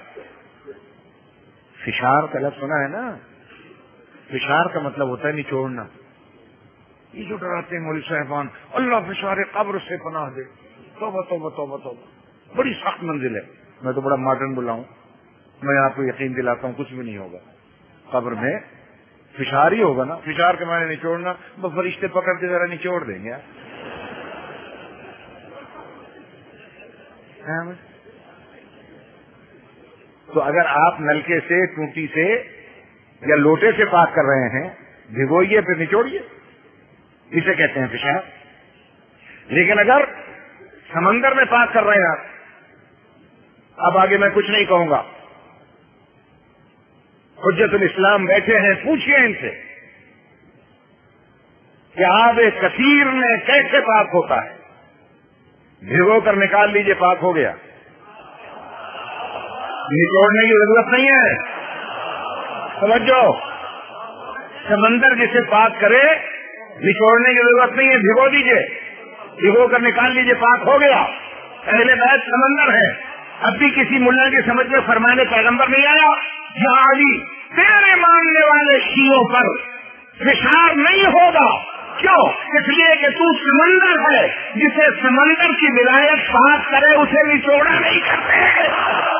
فشار کا لفظ سنا ہے نا؟ فشار کا مطلب ہوتا ہے نچوڑنا۔ یہ جو ڈراتے ہیں مولوی صاحبان، اللہ فشار قبر سے پناہ دے، توبہ توبہ توبہ توبہ، بڑی سخت منزل ہے۔ میں تو بڑا ماڈرن بلاؤں، میں آپ کو یقین دلاتا ہوں کچھ بھی نہیں ہوگا، قبر میں فشار ہی ہوگا نا۔ فشار کے معنی نچوڑنا، بس فرشتے پکڑ کے ذرا نچوڑ دیں گے۔ تو اگر آپ نلکے سے، ٹوٹی سے یا لوٹے سے پاک کر رہے ہیں، بھگوئیے پھر نچوڑیے، اسے کہتے ہیں فشار۔ لیکن اگر سمندر میں پاک کر رہے ہیں آپ، اب آگے میں کچھ نہیں کہوں گا، حجت الاسلام بیٹھے ہیں، پوچھئے ان سے کہ آب کثیر میں کیسے پاک ہوتا ہے؟ بھگو کر نکال لیجئے، پاک ہو گیا، نچوڑنے کی ضرورت نہیں ہے۔ سمجھو، سمندر جسے پاک کرے نچوڑنے کی ضرورت نہیں ہے، بھگو دیجئے، بھگو کر نکال لیجئے، پاک ہو گیا۔ اہل بیت سمندر ہے۔ اب بھی کسی ملا کی سمجھ میں فرمانے پیغمبر نہیں آیا، یا علی تیرے ماننے والے شیعوں پر فشار نہیں ہوگا۔ کیوں؟ اس لیے کہ تو سمندر ہے، جسے سمندر کی ولایت پاک کرے اسے نچوڑا نہیں کرتے۔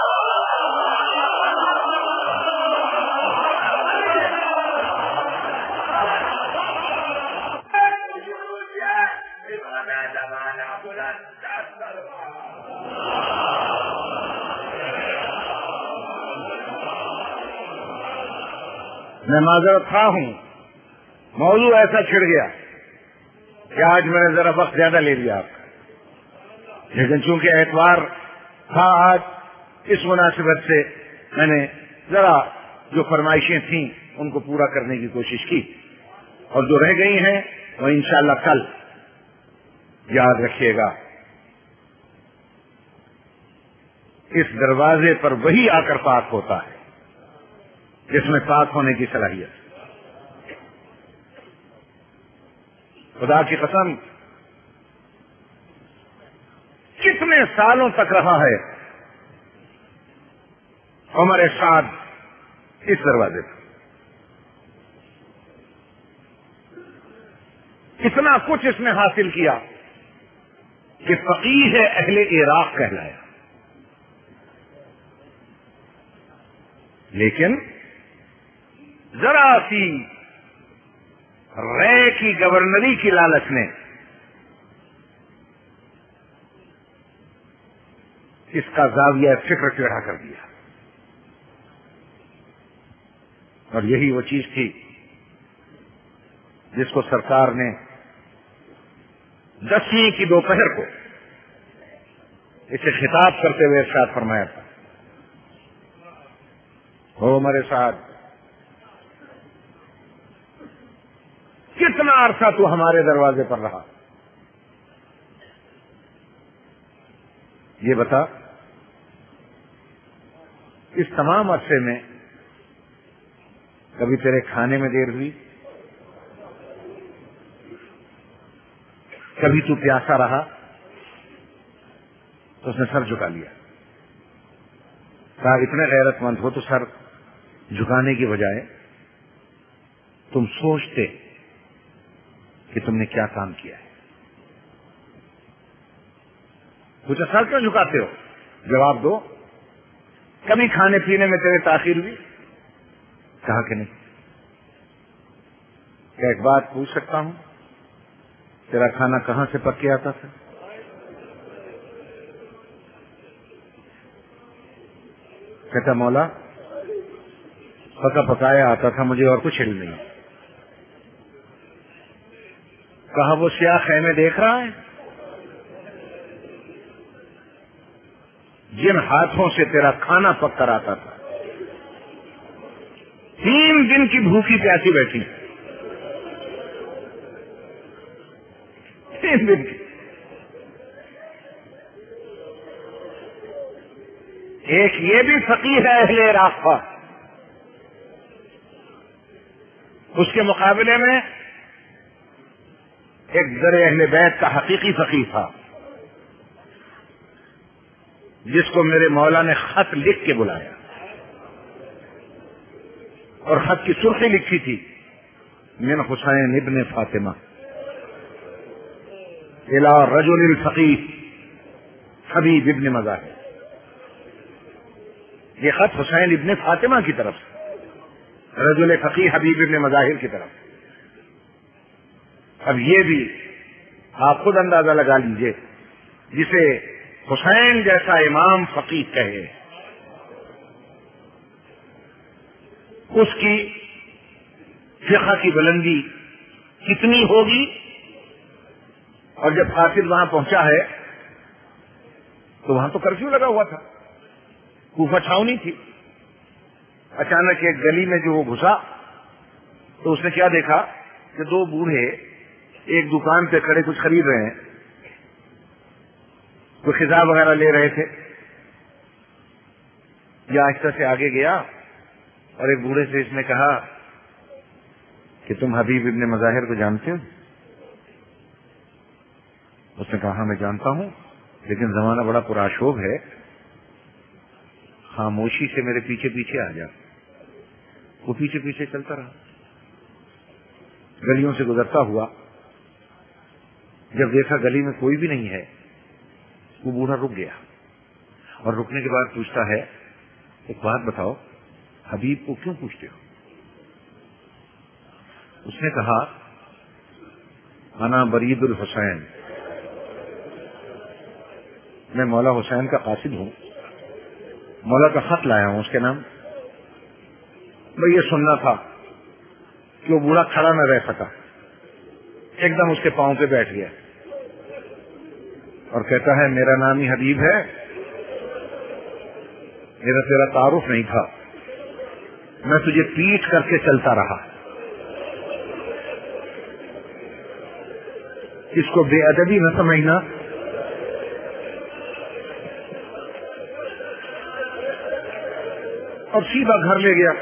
میں معذرت خواہ ہوں، موضوع ایسا چھڑ گیا کہ آج میں نے ذرا وقت زیادہ لے لیا آپ کا، لیکن چونکہ اتوار تھا آج، اس مناسبت سے میں نے ذرا جو فرمائشیں تھیں ان کو پورا کرنے کی کوشش کی۔ اور جو رہ گئی ہیں وہ انشاءاللہ کل یاد رکھیے گا. اس دروازے پر وہی آ کر پاک ہوتا ہے جس میں پاک ہونے کی صلاحیت. خدا کی قسم کتنے سالوں تک رہا ہے عمر سعد اس دروازے پر. اتنا کچھ اس نے حاصل کیا کہ فقیہ اہل عراق کہلایا. لیکن ذرا سی رے کی گورنری کی لالچ نے اس کا زاویہ فکر ٹیڑھا کر دیا. اور یہی وہ چیز تھی جس کو سرکار نے 10ویں کی دوپہر کو اسے خطاب کرتے ہوئے ارشاد فرمایا تھا. ہو میرے ساتھ کتنا عرصہ تو ہمارے دروازے پر رہا, یہ بتا. اس تمام عرصے میں کبھی تیرے کھانے میں دیر ہوئی, کبھی تو پیاسا رہا؟ تو اس نے سر جھکا لیا. کہا اتنے غیرت مند ہو تو سر جھکانے کی بجائے تم سوچتے کہ تم نے کیا کام کیا ہے. پوچھا سر کیوں جھکاتے ہو؟ جواب دو. کبھی کھانے پینے میں تیرے تاخیر ہوئی؟ کہا کہ نہیں. کیا ایک بات پوچھ سکتا ہوں, تیرا کھانا کہاں سے پک کے آتا تھا؟ کہتا مولا پکا پکایا آتا تھا مجھے اور کچھ علم نہیں. کہا وہ سیاہ خیمے دیکھ رہا ہے جن ہاتھوں سے تیرا کھانا پک کر آتا تھا, 3 دن کی بھوکی پیاسی بیٹھی, 3 دن کی. ایک یہ بھی فقیہ ہے اہل عراق کا, اس کے مقابلے میں ایک در اہل بیت کا حقیقی فقیہ تھا جس کو میرے مولا نے خط لکھ کے بلایا اور خط کی سرخی لکھی تھی من حسین ابن فاطمہ الى رجل الفقیہ حبیب ابن مظاہر. یہ خط حسین ابن فاطمہ کی طرف سے رجل فقیہ حبیب ابن مظاہر کی طرف. اب یہ بھی آپ خود اندازہ لگا لیجئے, جسے حسین جیسا امام فقیہ کہے اس کی فقہ کی بلندی کتنی ہوگی. اور جب قاصد وہاں پہنچا ہے تو وہاں تو کرفیو لگا ہوا تھا, کوفہ چھاونی تھی. اچانک ایک گلی میں جو وہ گھسا تو اس نے کیا دیکھا کہ 2 بوڑھے ایک دکان پہ کھڑے کچھ خرید رہے ہیں, کوئی خزاں وغیرہ لے رہے تھے. یہ آہستہ سے آگے گیا اور ایک بوڑھے سے اس نے کہا کہ تم حبیب ابن مظاہر کو جانتے ہو؟ اس نے کہا ہاں میں جانتا ہوں, لیکن زمانہ بڑا پرآشوب ہے, خاموشی سے میرے پیچھے پیچھے آ جا. وہ پیچھے پیچھے چلتا رہا, گلیوں سے گزرتا ہوا. جب دیکھا گلی میں کوئی بھی نہیں ہے, وہ بوڑھا رک گیا اور رکنے کے بعد پوچھتا ہے ایک بات بتاؤ, حبیب کو کیوں پوچھتے ہو؟ اس نے کہا انا برید الحسین, میں مولا حسین کا قاصد ہوں, مولا کا خط لایا ہوں اس کے نام. میں یہ سننا تھا کہ وہ بوڑھا کھڑا نہ رہ سکا, ایک دم اس کے پاؤں پہ بیٹھ گیا اور کہتا ہے میرا نام ہی حبیب ہے, میرا تیرا تعارف نہیں تھا, میں تجھے پیٹ کر کے چلتا رہا, اس کو بے ادبی نہ سمجھنا. اور سیدھا گھر لے گیا.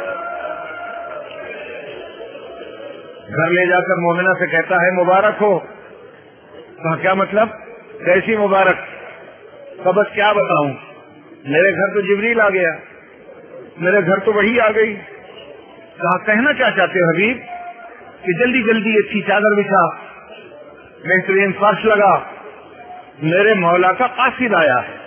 گھر لے جا کر مومنہ سے کہتا ہے مبارک ہو. کہا کیا مطلب؟ کیسی مبارک؟ بس کیا بتاؤں, میرے گھر تو جبریل آ گیا, میرے گھر تو وہی آ گئی. کہا کہنا کیا چاہتے ہو حبیب؟ کہ جلدی جلدی اچھی چادر بچھا, بہترین فرش لگا, میرے مولا کا قاصد آیا ہے.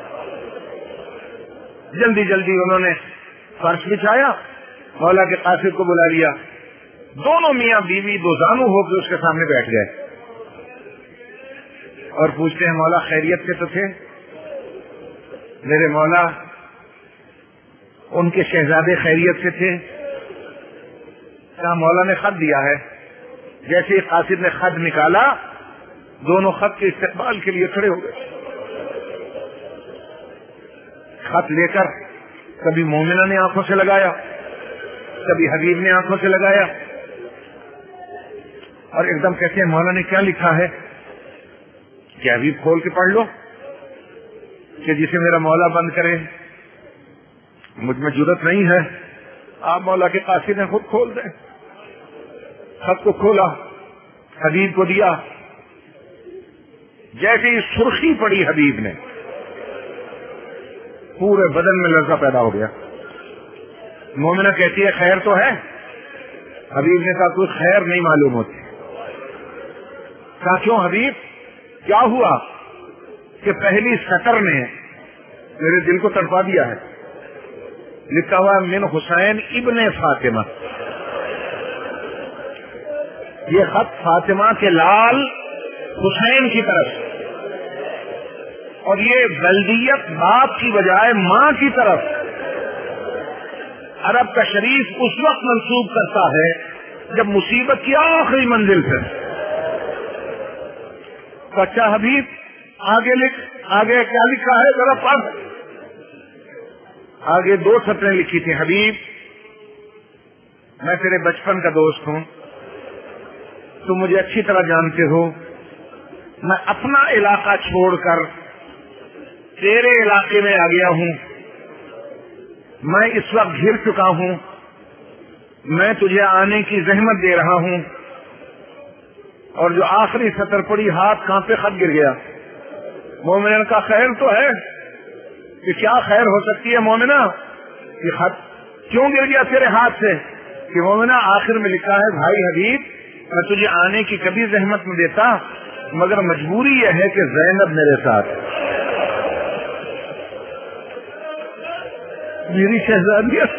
جلدی جلدی انہوں نے فرش بچھایا, مولا کے قاصد کو بلا لیا. دونوں میاں بیوی دو زانو ہو کے اس کے سامنے بیٹھ گئے اور پوچھتے ہیں مولا خیریت سے تو تھے؟ میرے مولا ان کے شہزادے خیریت سے تھے. کہا مولا نے خط دیا ہے. جیسے ہی قاصد نے خط نکالا, دونوں خط کے استقبال کے لیے کھڑے ہو گئے. خط لے کر کبھی مومنہ نے آنکھوں سے لگایا, کبھی حبیب نے آنکھوں سے لگایا, اور ایک دم کہتے ہیں مولا نے کیا لکھا ہے؟ کہ حبیب کھول کے پڑھ لو, کہ جسے میرا مولا بند کرے. مجھ میں جرت نہیں ہے, آپ مولا کے قاصد نے خود کھول دیں. خط کو کھولا, حبیب کو دیا. جیسے ہی سرخی پڑی حبیب نے, پورے بدن میں لرزہ پیدا ہو گیا. مومنہ کہتی ہے خیر تو ہے؟ حبیب نے کہا کوئی خیر نہیں معلوم ہوتی. کہا کیوں حبیب, کیا ہوا؟ کہ پہلی سطر نے میرے دل کو تڑپا دیا ہے. لکھا ہوا من حسین ابن فاطمہ. یہ خط فاطمہ کے لال حسین کی طرف, اور یہ بلدیت باپ کی بجائے ماں کی طرف. عرب کا شریف اس وقت منسوب کرتا ہے جب مصیبت کی آخری منزل سے. اچھا حبیب آگے لکھ, آگے کیا لکھا ہے ذرا پڑھ. آگے 2 سطریں لکھی تھی. حبیب میں تیرے بچپن کا دوست ہوں, تم مجھے اچھی طرح جانتے ہو. میں اپنا علاقہ چھوڑ کر تیرے علاقے میں آ گیا ہوں. میں اس وقت گھر چکا ہوں. میں تجھے آنے کی زحمت دے رہا ہوں. اور جو آخری سطر پڑی, ہاتھ کانپے خط گر گیا. مومنہ کا خیر تو ہے؟ کہ کیا خیر ہو سکتی ہے مومنہ؟ یہ خط کیوں گر گیا تیرے ہاتھ سے؟ کہ مومنہ آخر میں لکھا ہے بھائی حبیب میں تجھے آنے کی کبھی زحمت نہ دیتا, مگر مجبوری یہ ہے کہ زینب میرے ساتھ, میری شہزادی.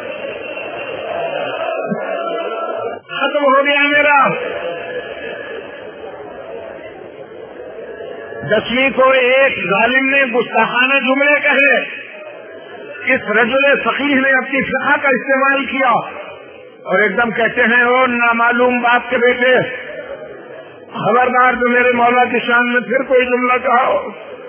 ختم ہو گیا میرا. 10ویں کو ایک ظالم نے گستاخانہ جملے کہے. اس رجل فقیہ نے اپنی فقہ کا استعمال کیا اور ایک دم کہتے ہیں او نامعلوم باپ کے بیٹے, خبردار جو میرے مولا کی شان میں پھر کوئی جملہ کہا ہو.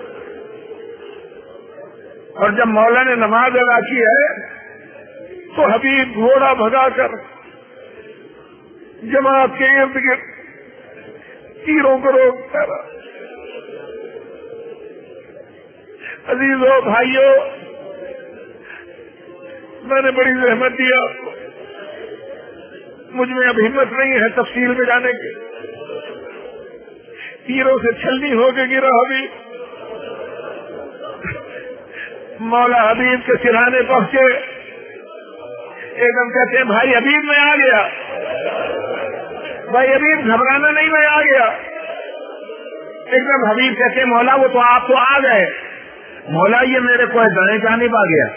اور جب مولا نے نماز ادا کی ہے تو حبیب گھوڑا بھگا کر جماعت کے ارد گرد تیروں کو روکتا رہا. عزیزو بھائیو, میں نے بڑی زحمت دیا, مجھ میں اب ہمت نہیں ہے تفصیل میں جانے کی. تیروں سے چھلنی ہو کے گرا حبیب. مولا حبیب کے سرانے پہنچے, ایک دم کہتے ہیں بھائی حبیب میں آ گیا. بھائی حبیب گھبرانا نہیں, میں آ گیا. ایک دم حبیب کہتے ہیں مولا وہ تو آپ تو آ گئے. مولا یہ میرے کوئی دائیں جانب آ گیا,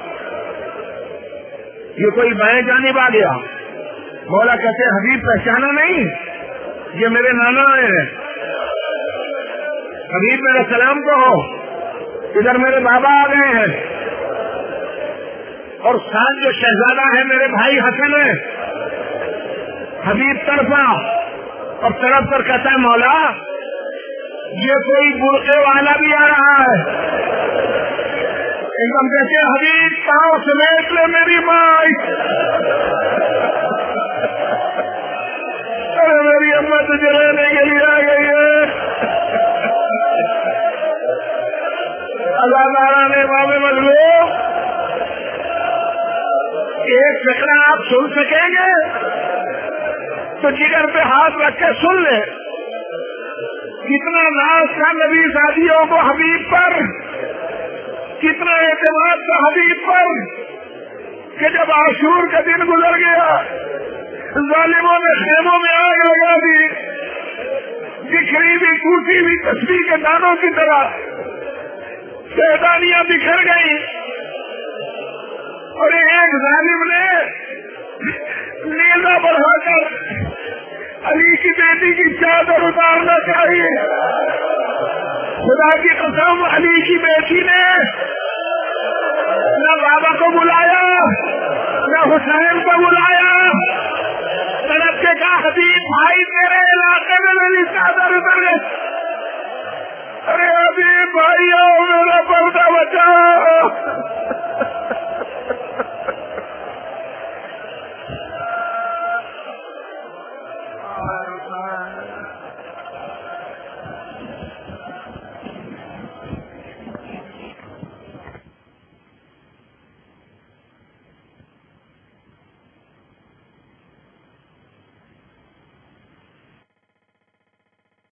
یہ کوئی بائیں جانب آ گیا. مولا کہتے ہیں حبیب پہچانا نہیں, یہ میرے نانا آئے ہیں. حبیب میرا سلام کہو, ادھر میرے بابا آ گئے ہیں. اور ساتھ جو شہزادہ ہے میرے بھائی حسن ہے. حبیب طرفا اور طرف پر کہتا ہے مولا یہ کوئی برقعے والا بھی آ رہا ہے. ایک دم کہتے ہیں حبیب پاؤں سمیٹ لے میری ماں. ارے میری اماں تجھے لینے کے لیے آ گئی ہے. آپ سن سکیں گے تو جگر پہ ہاتھ رکھ کے سن لیں. کتنا ناز تھا نبی شادیوں کو حبیب پر, کتنا اعتماد تھا حبیب پر, کہ جب عاشور کا دن گزر گیا ظالموں نے خیموں میں آگ لگا دی, بکھری بھی ٹوٹی ہوئی تسبیح کے دانوں کی طرح شیطانیاں بکھر گئی, اور ایک ظالم نے نیزہ بڑھا کر علی کی بیٹی کی چادر اتارنا چاہیے. خدا کی قسم علی کی بیٹی نے نہ بابا کو بلایا نہ حسین کو بلایا, طرف کے کہا حبیب بھائی تیرے علاقے میں میری چادر اتر گئی. ارے حبیب بھائی میرا پردہ بچاؤ,